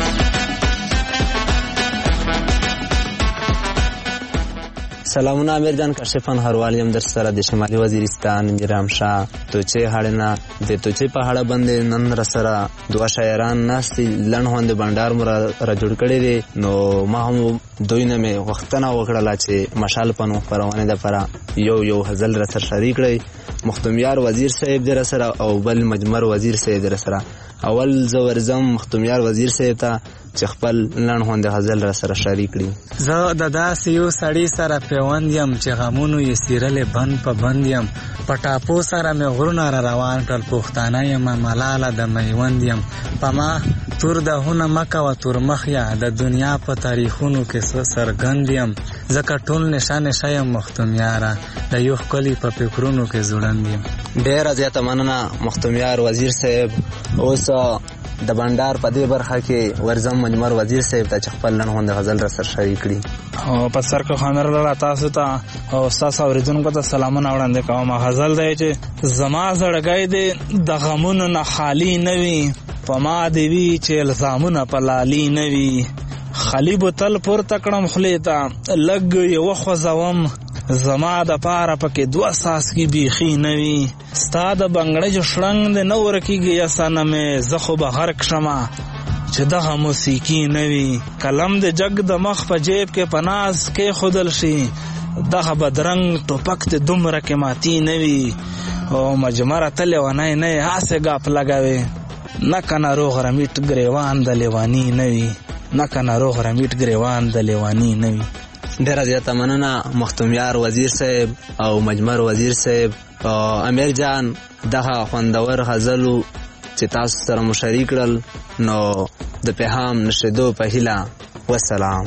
سلامونه امیر جان کشفان هروالیم در سره د شمالي وزیرستان میرام شاه توچه هړنه د توچه په هړه باندې نن را سره دوه شاعران ناستي لړن هوند بندر مر را جوړ کړي دي نو ما هم دوی نه مې وختونه وکړه چې مشال پنو پرونه د پره یو یو غزل را سره شریک کړي مختومیار وزیر صاحب در سره او بل مجمر وزیر صاحب در سره. اول زورزم مختومیار وزیر صاحب ته چې خپل لړن هوند غزل را سره شریک کړي. زه د داسې یو سړی سره پیوند یم چې غمونو یې سیرلې بند په بند یم په ټاپو سره مې غرونه را روان کړل پښتانه یم ملاله د میوند یم په ما تور دهونه مکه و تور مخیا د دنیا په تاریخونو کې سرګند یم ځکه ټول نشان شایم مختومیاره د یو ښکلي په فکرونو کې ځوړند یم. ډېره زیاته مننه مختومیار وزیر صاحب. اوس د بندر په دې برخه کې ورزم مجمر وزیر صاحب ته خپل لړن هوند غزل را سره شریک کړي. او په سر کې خانر را تاسو ته او تاسو اوریدونکو ته سلامونه وړاندې کوم. غزل دی چې زما زړګی دی د غمونو نه خالی نوي په ما دی وی چې الزامونه په لالي نوي خلی بوتل پورته کړم خولې ته لږ یو خوځوم زما د پاره پکې دوه ساس کی بیخي نوي ستا د بنګړې شړنګ د نور کېږي اسانه مې زه خو به غرق شمه چې دغه موسیقي نوي قلم د جګ د مخ په جیب کې پناز کې خودل شي دغه بدرنګ ټوپک ته دومره کې ماتي نوي او مجمره تل ونای نه هاسه غاپ لگاوي نه کنه روغ رمیټ گریوان د لیوانی نوي نه کنه روغ رمیټ گریوان د لیوانی نوي. ډیره زیاته مننه مختومیار وزیر صاحب او مجمر وزیر صاحب. امیر جان دغه خوندور غزلو چې تاسو سره مو شریک کړل نو د پیغام نشریدو په هیله والسلام.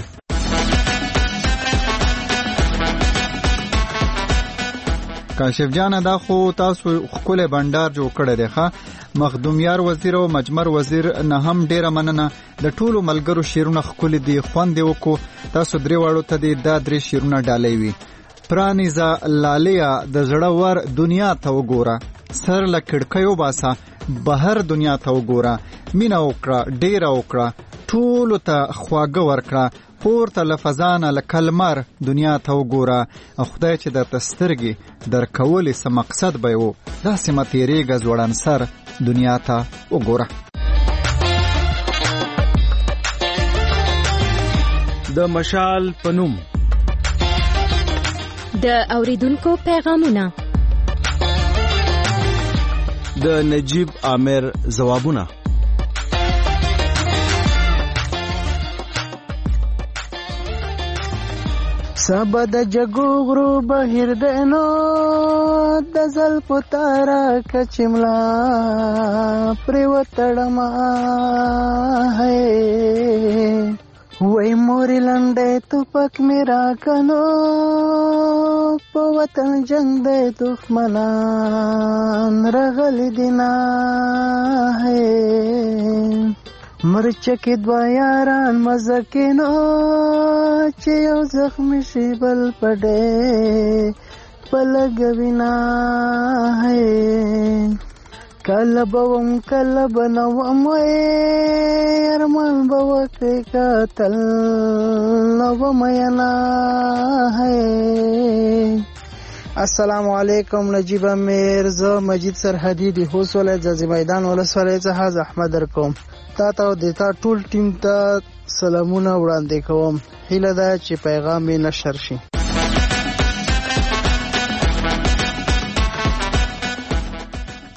کاشف جان دا خو تاسو خپل بندر جوړ کړی دی ښا. مخدومیار وزیر او مجمر وزیر نه هم ډیره مننه. د ټولو ملګرو شیرونه خپل دی خوند وکړو. تاسو درې واړو ته دی دا درې شیرونه ډالۍ وي. پرانیزا لالیا د زړه ور دنیا ته وګوره سر لکړکیو باسا بهر دنیا ته وګوره مینا وکړه ډیره وکړه ټولو ته خواږه ورکړه پورته لفظانه لکلمر دنیا ته وګوره خدای چې درته سترګې در کولې څه مقصد به و داسې مه تېرېږه ځوړن سر دنیا ته وګوره. د مشال پنوم د اوریدونکو پیغامونه د نجیب عامر ځوابونه سبا د جګو غرو بهر دینو د زل پتارا کچملا پریوتړما ہے وای مورې لنډې توپک میرا کنو په وطن جنگ د دښمنان رغلی دینا ہے مرچکې دوا یاران مزکینو چې یو زخمی شي بل پډې پلګوینا ہے کله بوم کله بنوم وې ارمان بوکې قتل نو مینا ہے. السلام علیکم نجیب امیر زه مجید سرحدی دی حوصله ځاځي میدان ولسوالۍ څخه احمد درکوم. تا ته د تا ټول ټیم ته سلامونه وړاندې کوم. هیله ده چې پیغام یې نشر شي.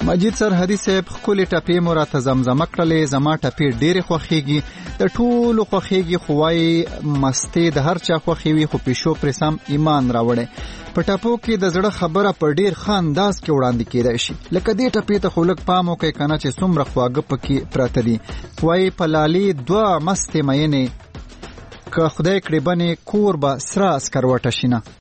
مجید سرحدي صاحب خپل ټپې مو راته زمزمه کړلې، زما ټپې ډېرې خوښېږي، د ټولو خوښېږي، خو وایي مستې د هر چا خوښې وي، خو پیشو پرې سم ایمان راوړی. په ټپو کې د زړه خبره په ډېر ښه انداز کې وړاندې کېدای شي، لکه دې ټپې ته خو لږ پام وکړئ که نه چې څومره خواږه پکې پراته دي. وایي په لالې دوه مستې مینې، که خدای کړې بنې کور به سره اسکروټه شي نه.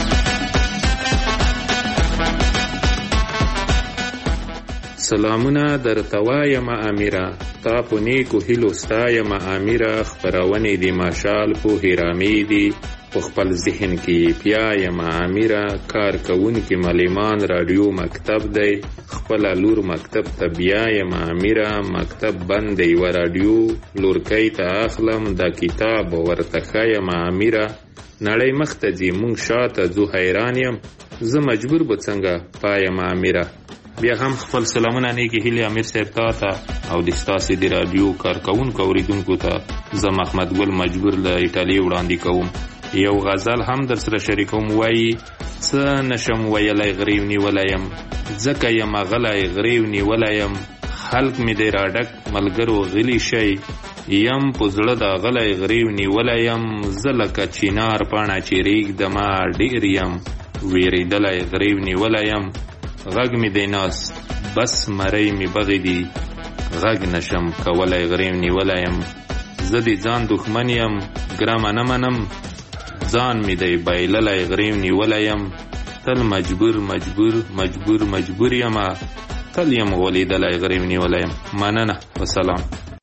سلامونه درته وایم امیره، تا په نیکو هیلو ستایم امیره، خپرونې دي ماشال پوهې رامې دي په خپل ذهن کې پیایم امیره، کار کوونکي ملیمان راډیو مکتب دی، خپله لور مکتب ته بیایم امیره، مکتب بند دی و راډیو لورکۍ ته اخلم، دا کتاب ورته ښیم امیره، نړۍ مخته ځي مونږ شاته ځو حیران یم، زه مجبور به څنګه پایم امیره. بیا هم خپل سلامونه نیکی هیلی امیر صاحب تا ته او د ستاسې د راډیو کارکوونکو اوریدونکو ته زه محمد ګل مجبور له ایټالیې وړاندې کوم. یو غزل هم در سره شریکوم، وایي څه نشم ویلی غریو نیولی یم، ځکه یم غلی غریو نیولی یم، خلک مې دی راډک ملګرو غلی شي، یم په زړه د غلی غریو نیولی یم، زه لکه چینار پاڼه چې ریږدمه ډېر یم ویرېدلی غریو نیولی یم، غږ می دی ناست بس مری می بغی دی، غږ نشم کولی غریم نیولی یم، زه دی ځان دښمن یم ګرامه نه منم، ځان می دی بایللی غریم نیولی یم، تل مجبور مجبور مجبور مجبور یم، تل یم غولیدلی غریم نیولی یم. مننه و سلام.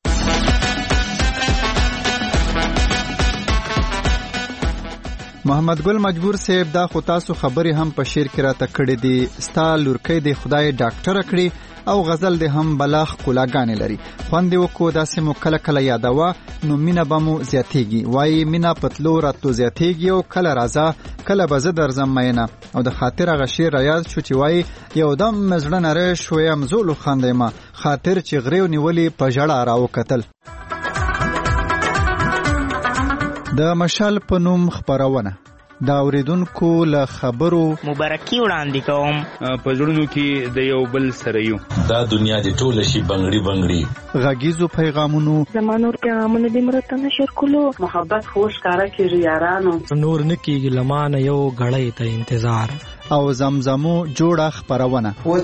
محمد ګل مجبور صاحب دا خو تاسو خبرې هم په شعر کې راته کړې دي، ستا لورکۍ دې خدای ډاکټره کړي او غزل دې هم بلا ښکلاګانې لري، خوند دې وکړو داسې مو کله کله یادوه نو مینه به مو زیاتېږي. وایي مینه په تلو راتلو زیاتېږي او کله راځه کله به زه درځم مینه. او د خاطر هغه شعر رایاد شو چې وایي یو دم مې زړه نری شو یم زولو خاندیمه، خاطر چې غریو نیولې په ژړا راوکتل. د مشال په نوم خپرونه د اوریدونکو له خبرو مبارکي وړاندې کوم، په زړونو کې د یو بل سره یو، دا دنیا دې ټوله شي بنګړي بنګړي، غږیزو پیغامونو زما نور پیغامونه دې مرته نشر کولو، محبت خو ښکاره کېږي یارانو، نور نه کېږي لمانه یو غړی ته انتظار، او زمزمو جوړه خپرونه و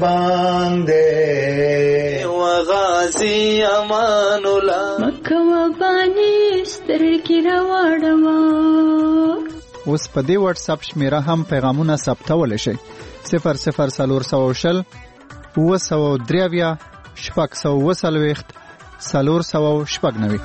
چرباندې و غازی امان الله مکه و بانی سترګې راوړم. اوس په دې واتس اپ شمیره هم پیغامونه ثبتولی شئ، صفر صفر څلور سوه شل اوه سوه درې اویا شپږ سوه اوه څلوېښت څلور سوه شپږ نوي.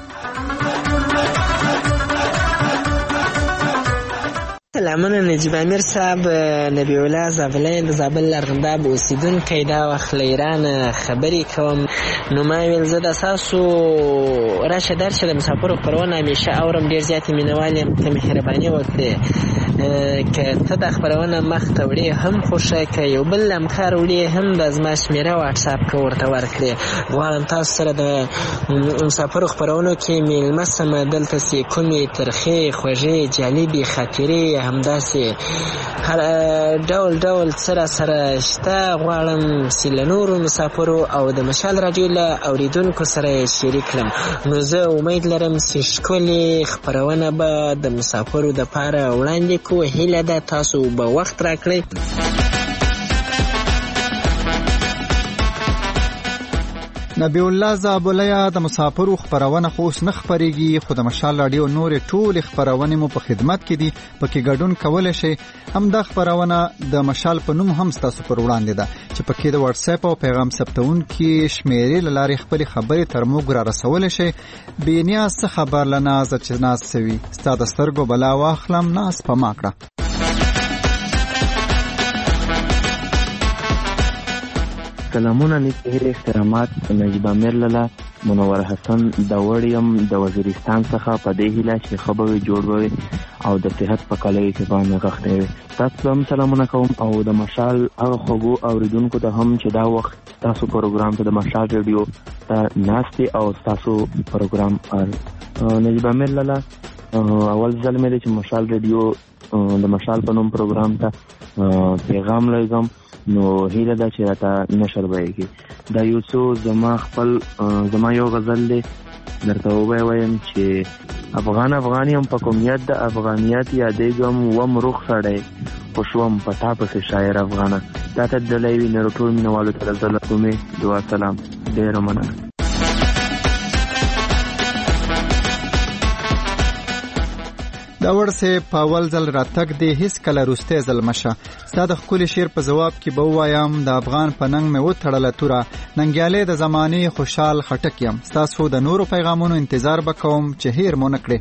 سلامونه نجیب امیر صاحب، نبی الله زابلین د زابل ارغنداب اوسیدونکی دا وخت له ایران خبرې کوم. نو ما ویل زه د تاسو راشه درشه د مسافرو خپرونه همیشه اورم، ډېر زیاتې مینوال یم، ته مهرباني وکړې که ته دا خپرونه مخ ته وړې هم خوښه، که یو بل همکار وړې هم د زما شمېره واټساپ که ورته ورکړې. غواړم تاسو سره د مسافرو خپرونو کې میلمه سمه، دلتهسې کومې ترخې خوږې جالبې خاطرې همداسې هر ډول ډول څه را سره شته، غواړم چې له نورو مسافرو او د مشال راډیو له اوریدونکو سره شریک کړم. نو زه امید لرم چې ښکلې خپرونه به د مسافرو دپاره وړاندې کړو. هیله ده تاسو به وخت راکړئ. نبی الله زابلیا د مسافرو خپرونه خو اوس نه خپرېږي، خو د مشال راډیو نورې ټولې خپرونې مو په خدمت کې دي، پکې ګډون کولی شئ. همدا خپرونه د مشال په نوم هم ستاسو پر وړاندې ده چې پکې د واتس اپ او پیغام ثبتونکي شمیرې له لارې خپلې خبرې تر موږ را رسولی شئ. بې نیاز څه خبر له نازه چې ناز سوي، ستا د سترګو بلا واخلم ناز په ما کړه. سلامونه نیکې هیلې احترامات، نجیب امیر لاله منور حسن د وړیم د وزیرستان څخه په دې هیله چې ښه به وي جوړ به وي او د صحت په کالیو کې به نغښتی وي. تاسو ته هم سلامونه کوم او د مشال هغه خوږو اوریدونکو ته هم چې دا وخت تاسو پروګرام ته د مشال ریډیو ته ناستې او تاسو پروګرام اورئ. نجیب امیر لاله اول ځل مې دی چې مشال ریډیو د مشال په نوم پروګرام ته پیغام لګم نو هیله ده چې راته نشر به یې کړي. دا یو څو زما خپل زما یو غزل دی درته وبه وایم چې افغان افغان یم په قومیت د افغانیت یادېږم وم روغ سړی خوشوم په تا پسې شاعر افغانه. دا ته دلی وي نو ټول مینهوالو ته زه له کومې دعا سلام. ډېره مننه. دا ورسه په اول ځل راتګ دی هیڅ کله روسته ځل مشه. ستا د ښکلي شعر په ځواب کې به ووایم د افغان په ننګ مې وتړله توره ننګیالې د زمانې خوشحال خټک یم. ستاسو د نورو پیغامونو انتظار به کوم چې هیر مو نه کړې.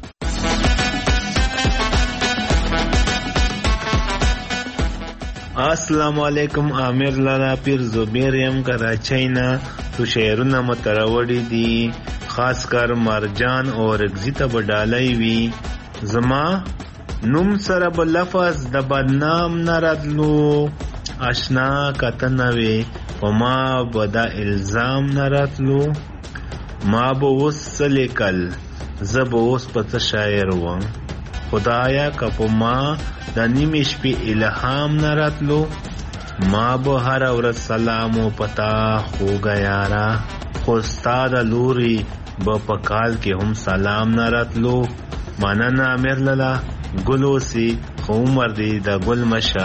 السلام علیکم. عامر لالا پیر زبیر یم کراچۍ نه. تو شعرونه متروړي دي خاص کر مرجان او رگزی ته بډالۍ وي. زما نوم سره به لفظ د بدنام نه راتلو آشنا کته نه وي په ما به دا الزام نه راتلو. ما به اوس څه لیکل زه به اوس په څه شاعر وم. خدایا که په ما د نیمې شپې الهام نه راتلو ما به هره ورځ سلام و پتا خوږه یاره. خو ستا د لوري به په کال کې هم سلام نه راتلو. مننه امیر لالا ګل اوسي خو عمر دی د ګل مشه.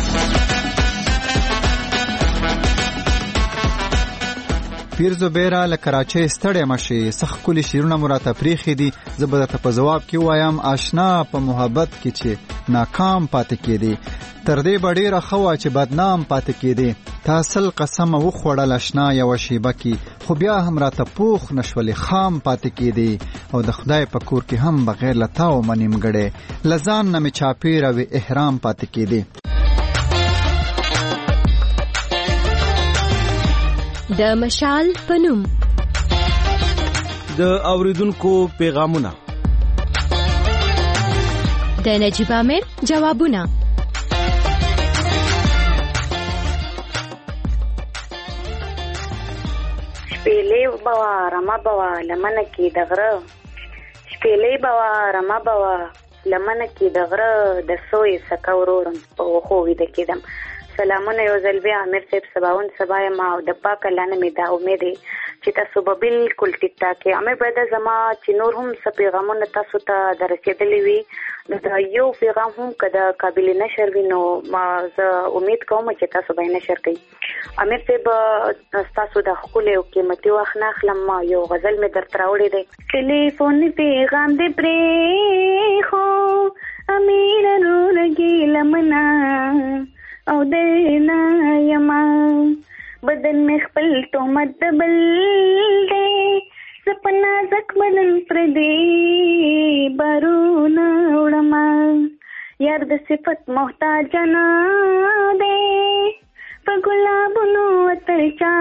پیر زبیره له کراچۍ ستړی مشي سخت ښکلي شعرونه مو راته پریښي دي. زه به درته په ځواب کې ووایم آشنا په محبت کې چې ناکام پاتې کېدې تر دې به ډېره ښه وه چې بدنام پاتې کېدې. تا اصل قسمه وخوړل اشنا یوه شیبه کې خو بیا هم راته پوخ نشولې خام پاتې کېدې او د خدای په کور کې هم بغیر له تا ومه نیمګړی له ځان نه مې چاپېره وې احرام پاتې کېدې. د مشال پنوم د اوریدونکو پیغامونه د نجیب امیر جوابونه شپېلې بوا رمه بوا لمنه کې د غره شپېلې بوا رمه بوا لمنه کې د غره د سوی سکه ورورم په وښو ویده کېدم. سلامونه یو ځل بیا امیر صاحب سباون سبا یم او د پاک الله نه مې دا امید دی چې تاسو به بالکل ټیک ټاک یې. امیر باید زما چې نور هم څه پیغامونه تاسو ته در رسېدلي وي نو دا یو پیغام هم که د قابل نشر وي نو ما زه امید کوم چې تاسو به یې نشر کوئ. امیر صاحب ستاسو د ښکلي او قیمتي وخت نه اخلم. یو غزل مې درته راوړی دی. ټلیفون پیغام دې پرېښو امیر رولګي لمنه او دینا یما بدن میں خپل تهمت دبل دے سپنا زک بدن پر دے بارونا اڑما یار د صفت محتاج نه دے په ګلابونو اتر چا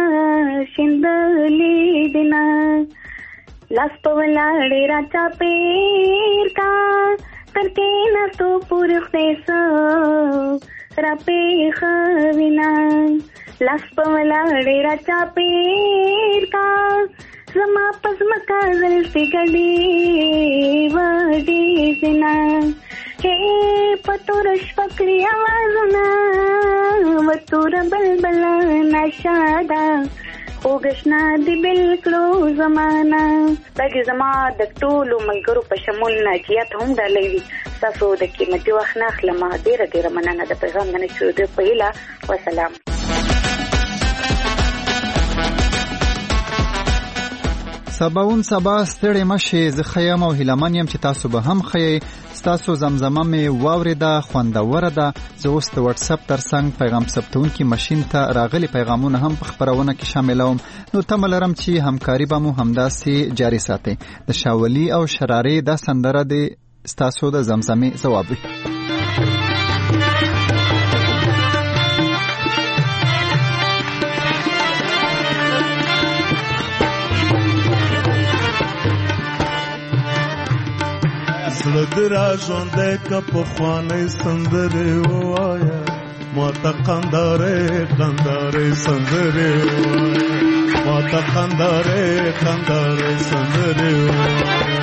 شندلی دینا لاس په ولاړې را چا پیر کا ترکې نه تو پورخته سو را پیخ وینا لاس په ولاړې را چا پیر کا زما پزمکا زلفې ګډې وډې زنا هې پتور شپکړي آوازونه وتور بلبل نشادا خوږشنا دی بالکلو زمانہ. دا چې زما د ټولو ملګرو په شمول ناجیات هم ډالۍ وي. ستاسو د قیمتي وخت نه اخلم. ډېره ډېره مننه د پیغام د نشریدو په هیله. وسلام. سباون سبا ستړی مشي زه ښه یم او هیلهمن یم چې تاسو به هم ښه یئ. ستاسو زمزمه مې واورېده خوندوره ده. زه اوس د وټساپ تر څنګ پیغام ثبتونکي ماشین ته راغلي پیغامونه هم په خپرونه کې شاملوم. نو تمه لرم چې همکاري به مو همداسې جاري ساتئ. د شاولي او شرارې دا سندره د ستاسو د زمزمې ځواب وي. زړه دې را ژوندی که پخوانۍ سندرې ووایه ماته قندارې قندارې سندرې ووایه ماته قندارې قندارې سندرې ووایه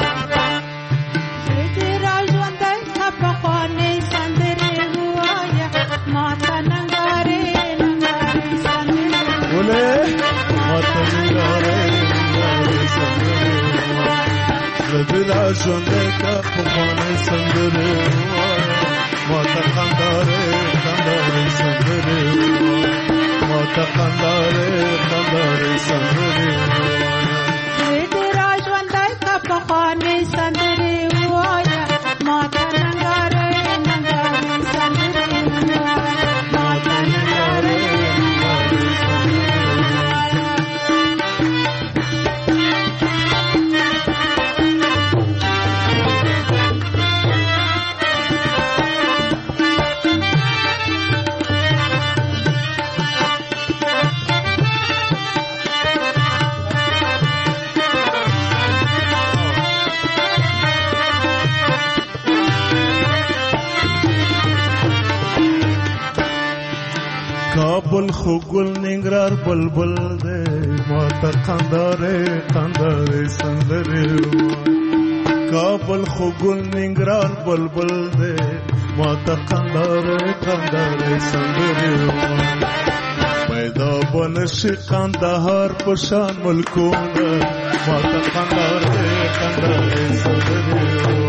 زړه دې را ژوندی که پخوانۍ سندرې ووایه ننګاره ننګاره سندره ولې ماته ننګاره ننګاره سندره زدلا ژوند کا په خوانې سندره ماته خنداره خنداره سندره ماته خنداره خنداره سندره زدلا ژوند کا په خوانې سندره وایا ماته ننګاره ننګاره سندره ماته ننګاره ننګاره کابل خو ګل ننګرهار بلبل دی ماته خنداره خنداره سندره کابل خو ګل ننګرهار بلبل دی ماته خنداره خنداره سندره پیدا بنشي قندهار په شان ملکونه ماته خنداره خنداره سندره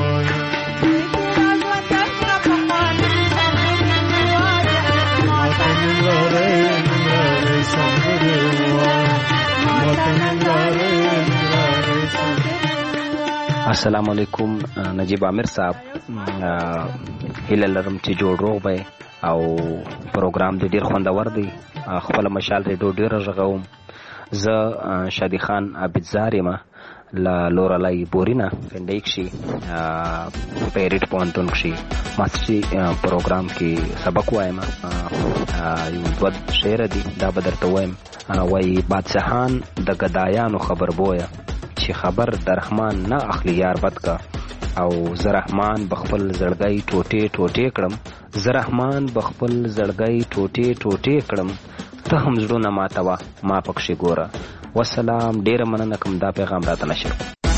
السلام علیکم نجیب عامر صاحب هیله لرم چې جوړ روغ به او پروګرام دې ډیر خوندور دی خپل مشال ریډیو ډیر رغوم زه شادي خان عابدزار یم لا لورالای بورینا فندیکشي پیریټ پونتون شي ماستي پروګرام کې سبق وایم یو دوه شعر دي دا بدرته وایم وای بادشاہان د غدایانو خبر بویا چې خبر درحمان نه اخلي یار بد کا او زرحمان بخپل زړګي ټوټه ټوټه کړم زرحمان بخپل زړګي ټوټه ټوټه کړم ته هم زړونه ماتوا ما پکښې ګوره والسلام ډیر مننه کوم دا پیغام راته نشر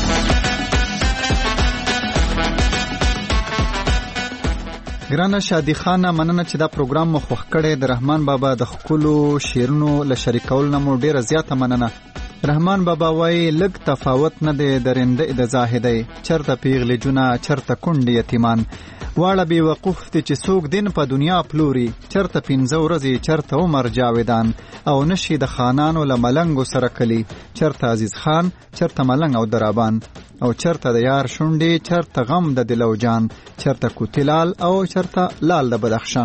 ګرانه شادي خانه مننه چې دا پروګرام مو خوښ کړی د رحمان بابا د خپلو شعرونو له شریکول نه مو ډیره زیاته مننه رحمان بابا وای لږ تفاوت نه دی درنده د زاهدی چرته پیغلی جونه چرته کونډ یتیمان واړه بې وقوف دي چې څوک دین په دنیا پلوري چرته پنځه ورځې چرته عمر جاویدان او نشي د خانانو له ملنګو سره کلی چرته عزیز خان چرته ملنګ او درابان او چرته د یار شونډې چرته غم د دلو جان چرته کوتلال او چرته لال د بدخشان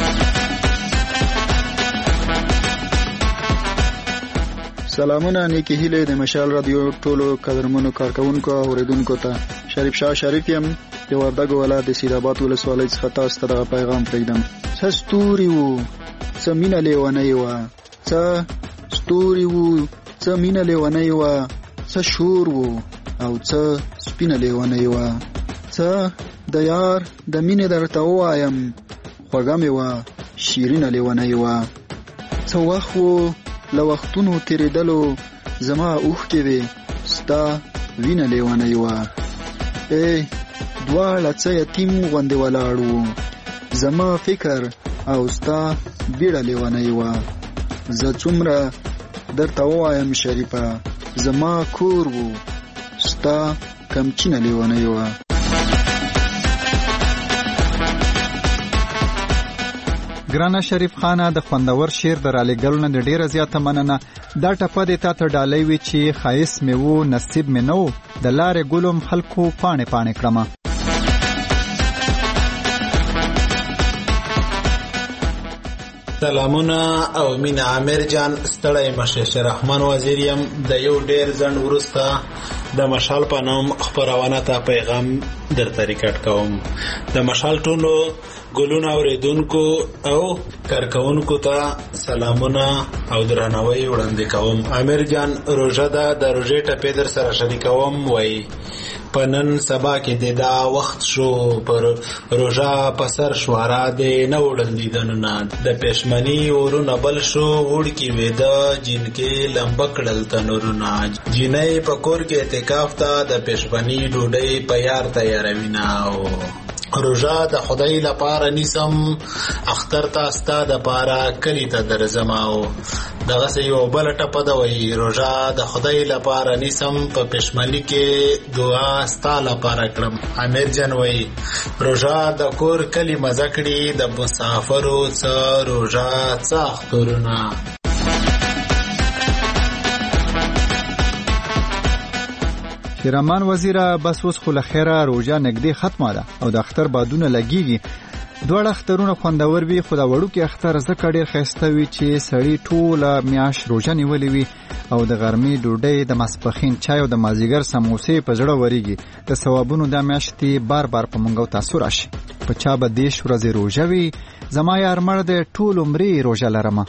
سلامونه نیکی هیله د مشال رادیو ټولو قدرمنو کارکونکو او اوریدونکو ته شریف شاه شریف یم د وردګو ولایت د سیدآباد ولسوالۍ څخه تاسو ته پیغام پرېږدم څه ستوري وو څه مینه لیونۍ وه څه ستوري وو څه مینه لیونۍ وه څه شور وو او څه سپینه لیونۍ وه څه د یار د مینې درته ووایم خوږه مې وه شیرینه لیونۍ وه څه وخت وو له وختونو تیریدلو زما اوښکې وې ستا وینه لیونۍ وه ای دواړه څه یتیم غوندې ولاړ وو زما فکر او ستا بیړه لیونۍ وه زه څومره درته ووایم شریفه زما کور وو ستا کمچینه لیونۍ وه ګرانه شریف خانه د خوندور شعر د رالیږلو نه ډیره زیاته مننه دا ټپه دې تا ته ډالۍ وي چې ښایست مې وو نصیب مې نه و د لارې ګلم خلکو پاڼې پاڼې کړمه سلامونه او مینه عامر جان ستړی مشه شرحمان وزیر یم د یو ډیر ځند وروسته د مشال په نوم خپرونه ته پیغام درته ریکارډ کوم د مشال ټولو ګلونه اوریدونکو او کارکونکو ته سلامونه او درناوی وړاندې کوم عامر جان روژه ده د روژې ټپې در سره شریکوم وای پنن سبا کې د دا وخت شو پر روژه پسر شوارا د نه وړاندیدنه د پښمنی ورونه بل شو وړکی وېدا جنکې لمبکړل تنورونه جنې پکور کې اعتکاف ته د پښمنی ډوډۍ په یار تیاروینا او روژه د خدای لپاره نیسم اختر ته ستا دپاره کلي ته درځم او دغسې یو بله ټپه ده وایي روژه د خدای لپاره نیسم په پشملي کې دعا ستا لپاره کړم. امیر جان وایي روژه د کور کلي مزه کړي د مسافرو څه روژه څه اخترونه. شیرمان وزیره بس اوس خو له خیره روژه نږدې ختمه ده او د اختر بادونه لګیږي. دواړه اخترونه خوندور وي خو دا وړوکی اختر ځکه ډېر ښایسته وي چې سړی ټوله میاشت روژه نیولې وي او د غرمې ډوډۍ د ماسپښین چای او د مازدیګر سموسې په زړه ورېږي. د ثوابونو دا میاشتې بار بار په موږ او تاسو راشي. په چا به دېرش ورځې روژه وي زما یار مړ دی ټول عمرې روژه لرمه.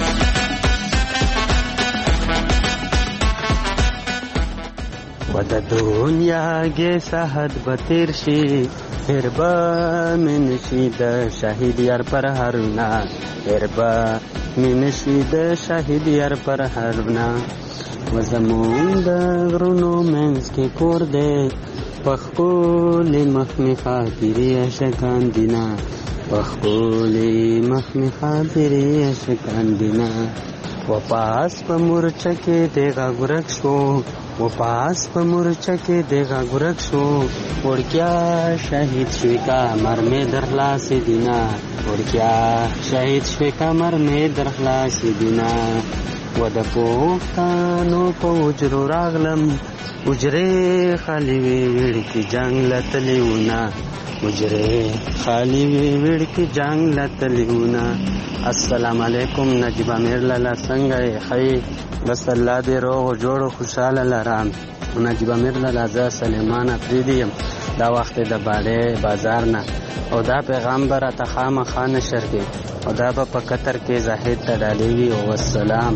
و د دنیا گه سحد بتیر شي هر با من شي د شهید یار پر هرنا هر با من شي د شهید یار پر هرنا و زمون د غرونو منځ کې کور دی پخپل مخمي خاطرې اشکان دینا پخپل مخمي خاطرې اشکان دینا و پاس په مورچه کې دیغه ګورک شو و پاس په مورچه کې دیغه ګورک شو ورکیا شهید شوی کا مر می در خلاص دینا ورکیا شهید شوی کا مر می در خلاص دینا و د پوښتنو په وجرو راغلم وجرې خالی وی وړ کی جنگ لتلیونه وجرې خالی وی وړ کی جنگ لتلیونه. السلام علیکم نجیب امیر لالا څنګه یې خی بس الله دې روغ جوړ خوشاله لرم. نجیب امیر لالا زه سلیمان افریدیم دا وخت د باډې بازار نه او دا پیغام به راته خامخا نشر کړي او دا به په قطر کې زاهد ته ډالۍ وي. والسلام.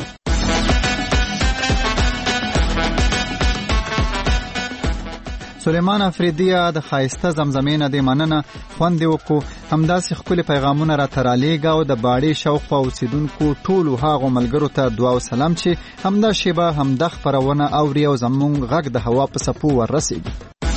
سلیمان افریدیه د ښایسته زمزمې نه دې مننه خوند دې وکړو. همداسې ښکلي پیغامونه راته رالیږه او د باډې شاوخوا اوسېدونکو ټولو هغو ملګرو ته دعا او سلام چې همدا شیبه همدا خپرونه اوري او زموږ غږ د هوا په څپو وررسېږي.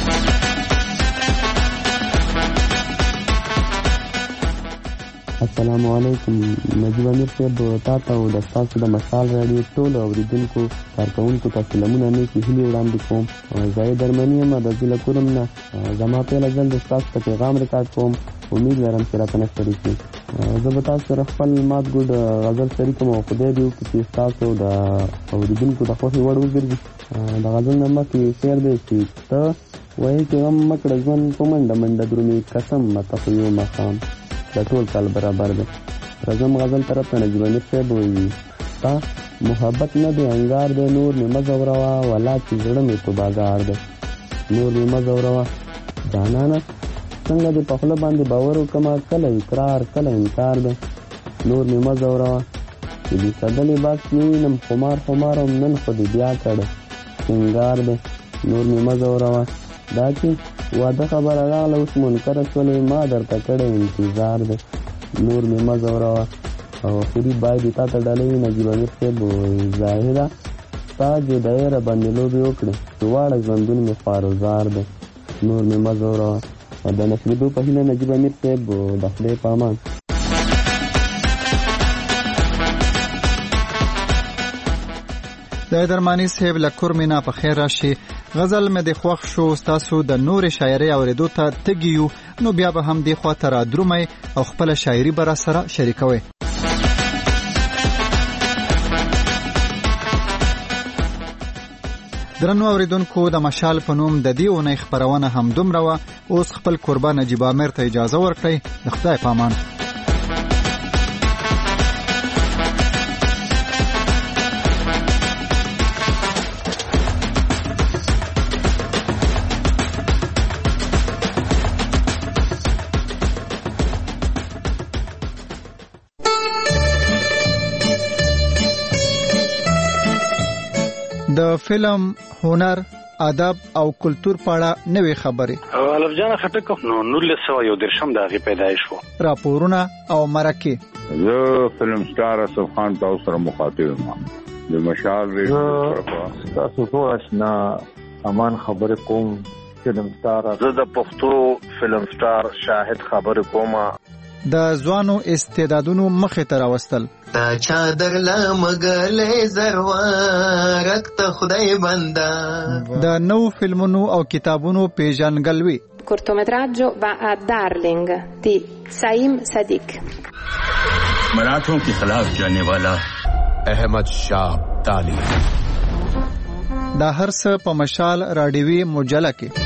السلام علیکم نجیب امیر صاحب تا ته او د ستاسو د مشال راډیو ټولو اوریدونکو کارکوونکو ته سلامونه نیکې هیلې وړاندې کوم. زه یې درمني یم د ضلع کورم نه. زما پیله ځل د ستاسو ته پیغام ریکارډ کوم امید لرم چې راته نه شریک شي. زه به تاسو سره خپل مات ګوډ غزل شریکوم او خدای دې وکړي چې ستاسو د اوریدونکو د خوښې وړ وګرځي. د غزل نه مخکې شعر دی چې ته وایې چې غم مه کړه ژوند په منډه منډه درومي قسم مته خو یو ماښام د ټول کال برابر دی. رزم غزل طرف ته نجیب امیر صاحب وایي ستا محبت نه دی انګار دی نور مې مه ځوروه ولا چې زړه مې تو بازار دی نور مې مه ځوروه جانانه څنګه دې په خوله باندې باور وکړمه کله اقرار کله انکار دی نور مې مه ځوروه چې دې ساده لباس کې وینم خمار خمار هم نن خو دې بیا کړی سینګار دی نور مې مه ځوروه دا چې واده خبره راغله اوس منکره شولې ما درته کړی انتظار دی نور مې مه ځوروه. او اخري باید تا ته ډالۍ وي نجیب امیر صاحب ظاهره ستا جدایي را باندې لوبې وکړې چې واړه ژوندون مې خوارزار دی نور مې مه ځوروه. د نشریدو په هیله نجیب امیر صاحب د خدای په امان. د درمانی صاحب له کورمینا په خیر راشي. غزل مې د خوښ شو ستاسو د نور شاعري اوریدو ته تګیو نو بیا به هم دی خوا ته را درومئ او خپل شاعري به را سره شریکوئ. درنو اوریدونکو د مشال په نوم د دې اونۍ خپرونه هم دومره وه. اوس خپل کوربه نجیب امیر ته اجازه ورکړئ. د خدای په امان. د فلم، هنر، ادب او کلتور په اړه نوې خبرې. الف جان خټک نو نولس سوه یو دېرشم د هغې پیدایش و. راپورونه او مرکې. زه فلم سټار اسف خان تاسو سره مخاطب یم. د مشال ریډیو تاسو ټول آشنا امان خبرې کوم فلم سٹار. زه د پښتو فلم سٹار شاهد خبر کوم. د ځوانو استعدادونو مخې ته راوستل. تا چادر لا مګلې زروارک ته خدای بندا. د نو فلمونو او کتابونو پیژنګلوي. cortometraggio va a Darling di Saim Sadiq. मराठों के खिलाफ जाने वाला अहमद शाह ताली. دا هر څه په مشال راډیوي مجله کې.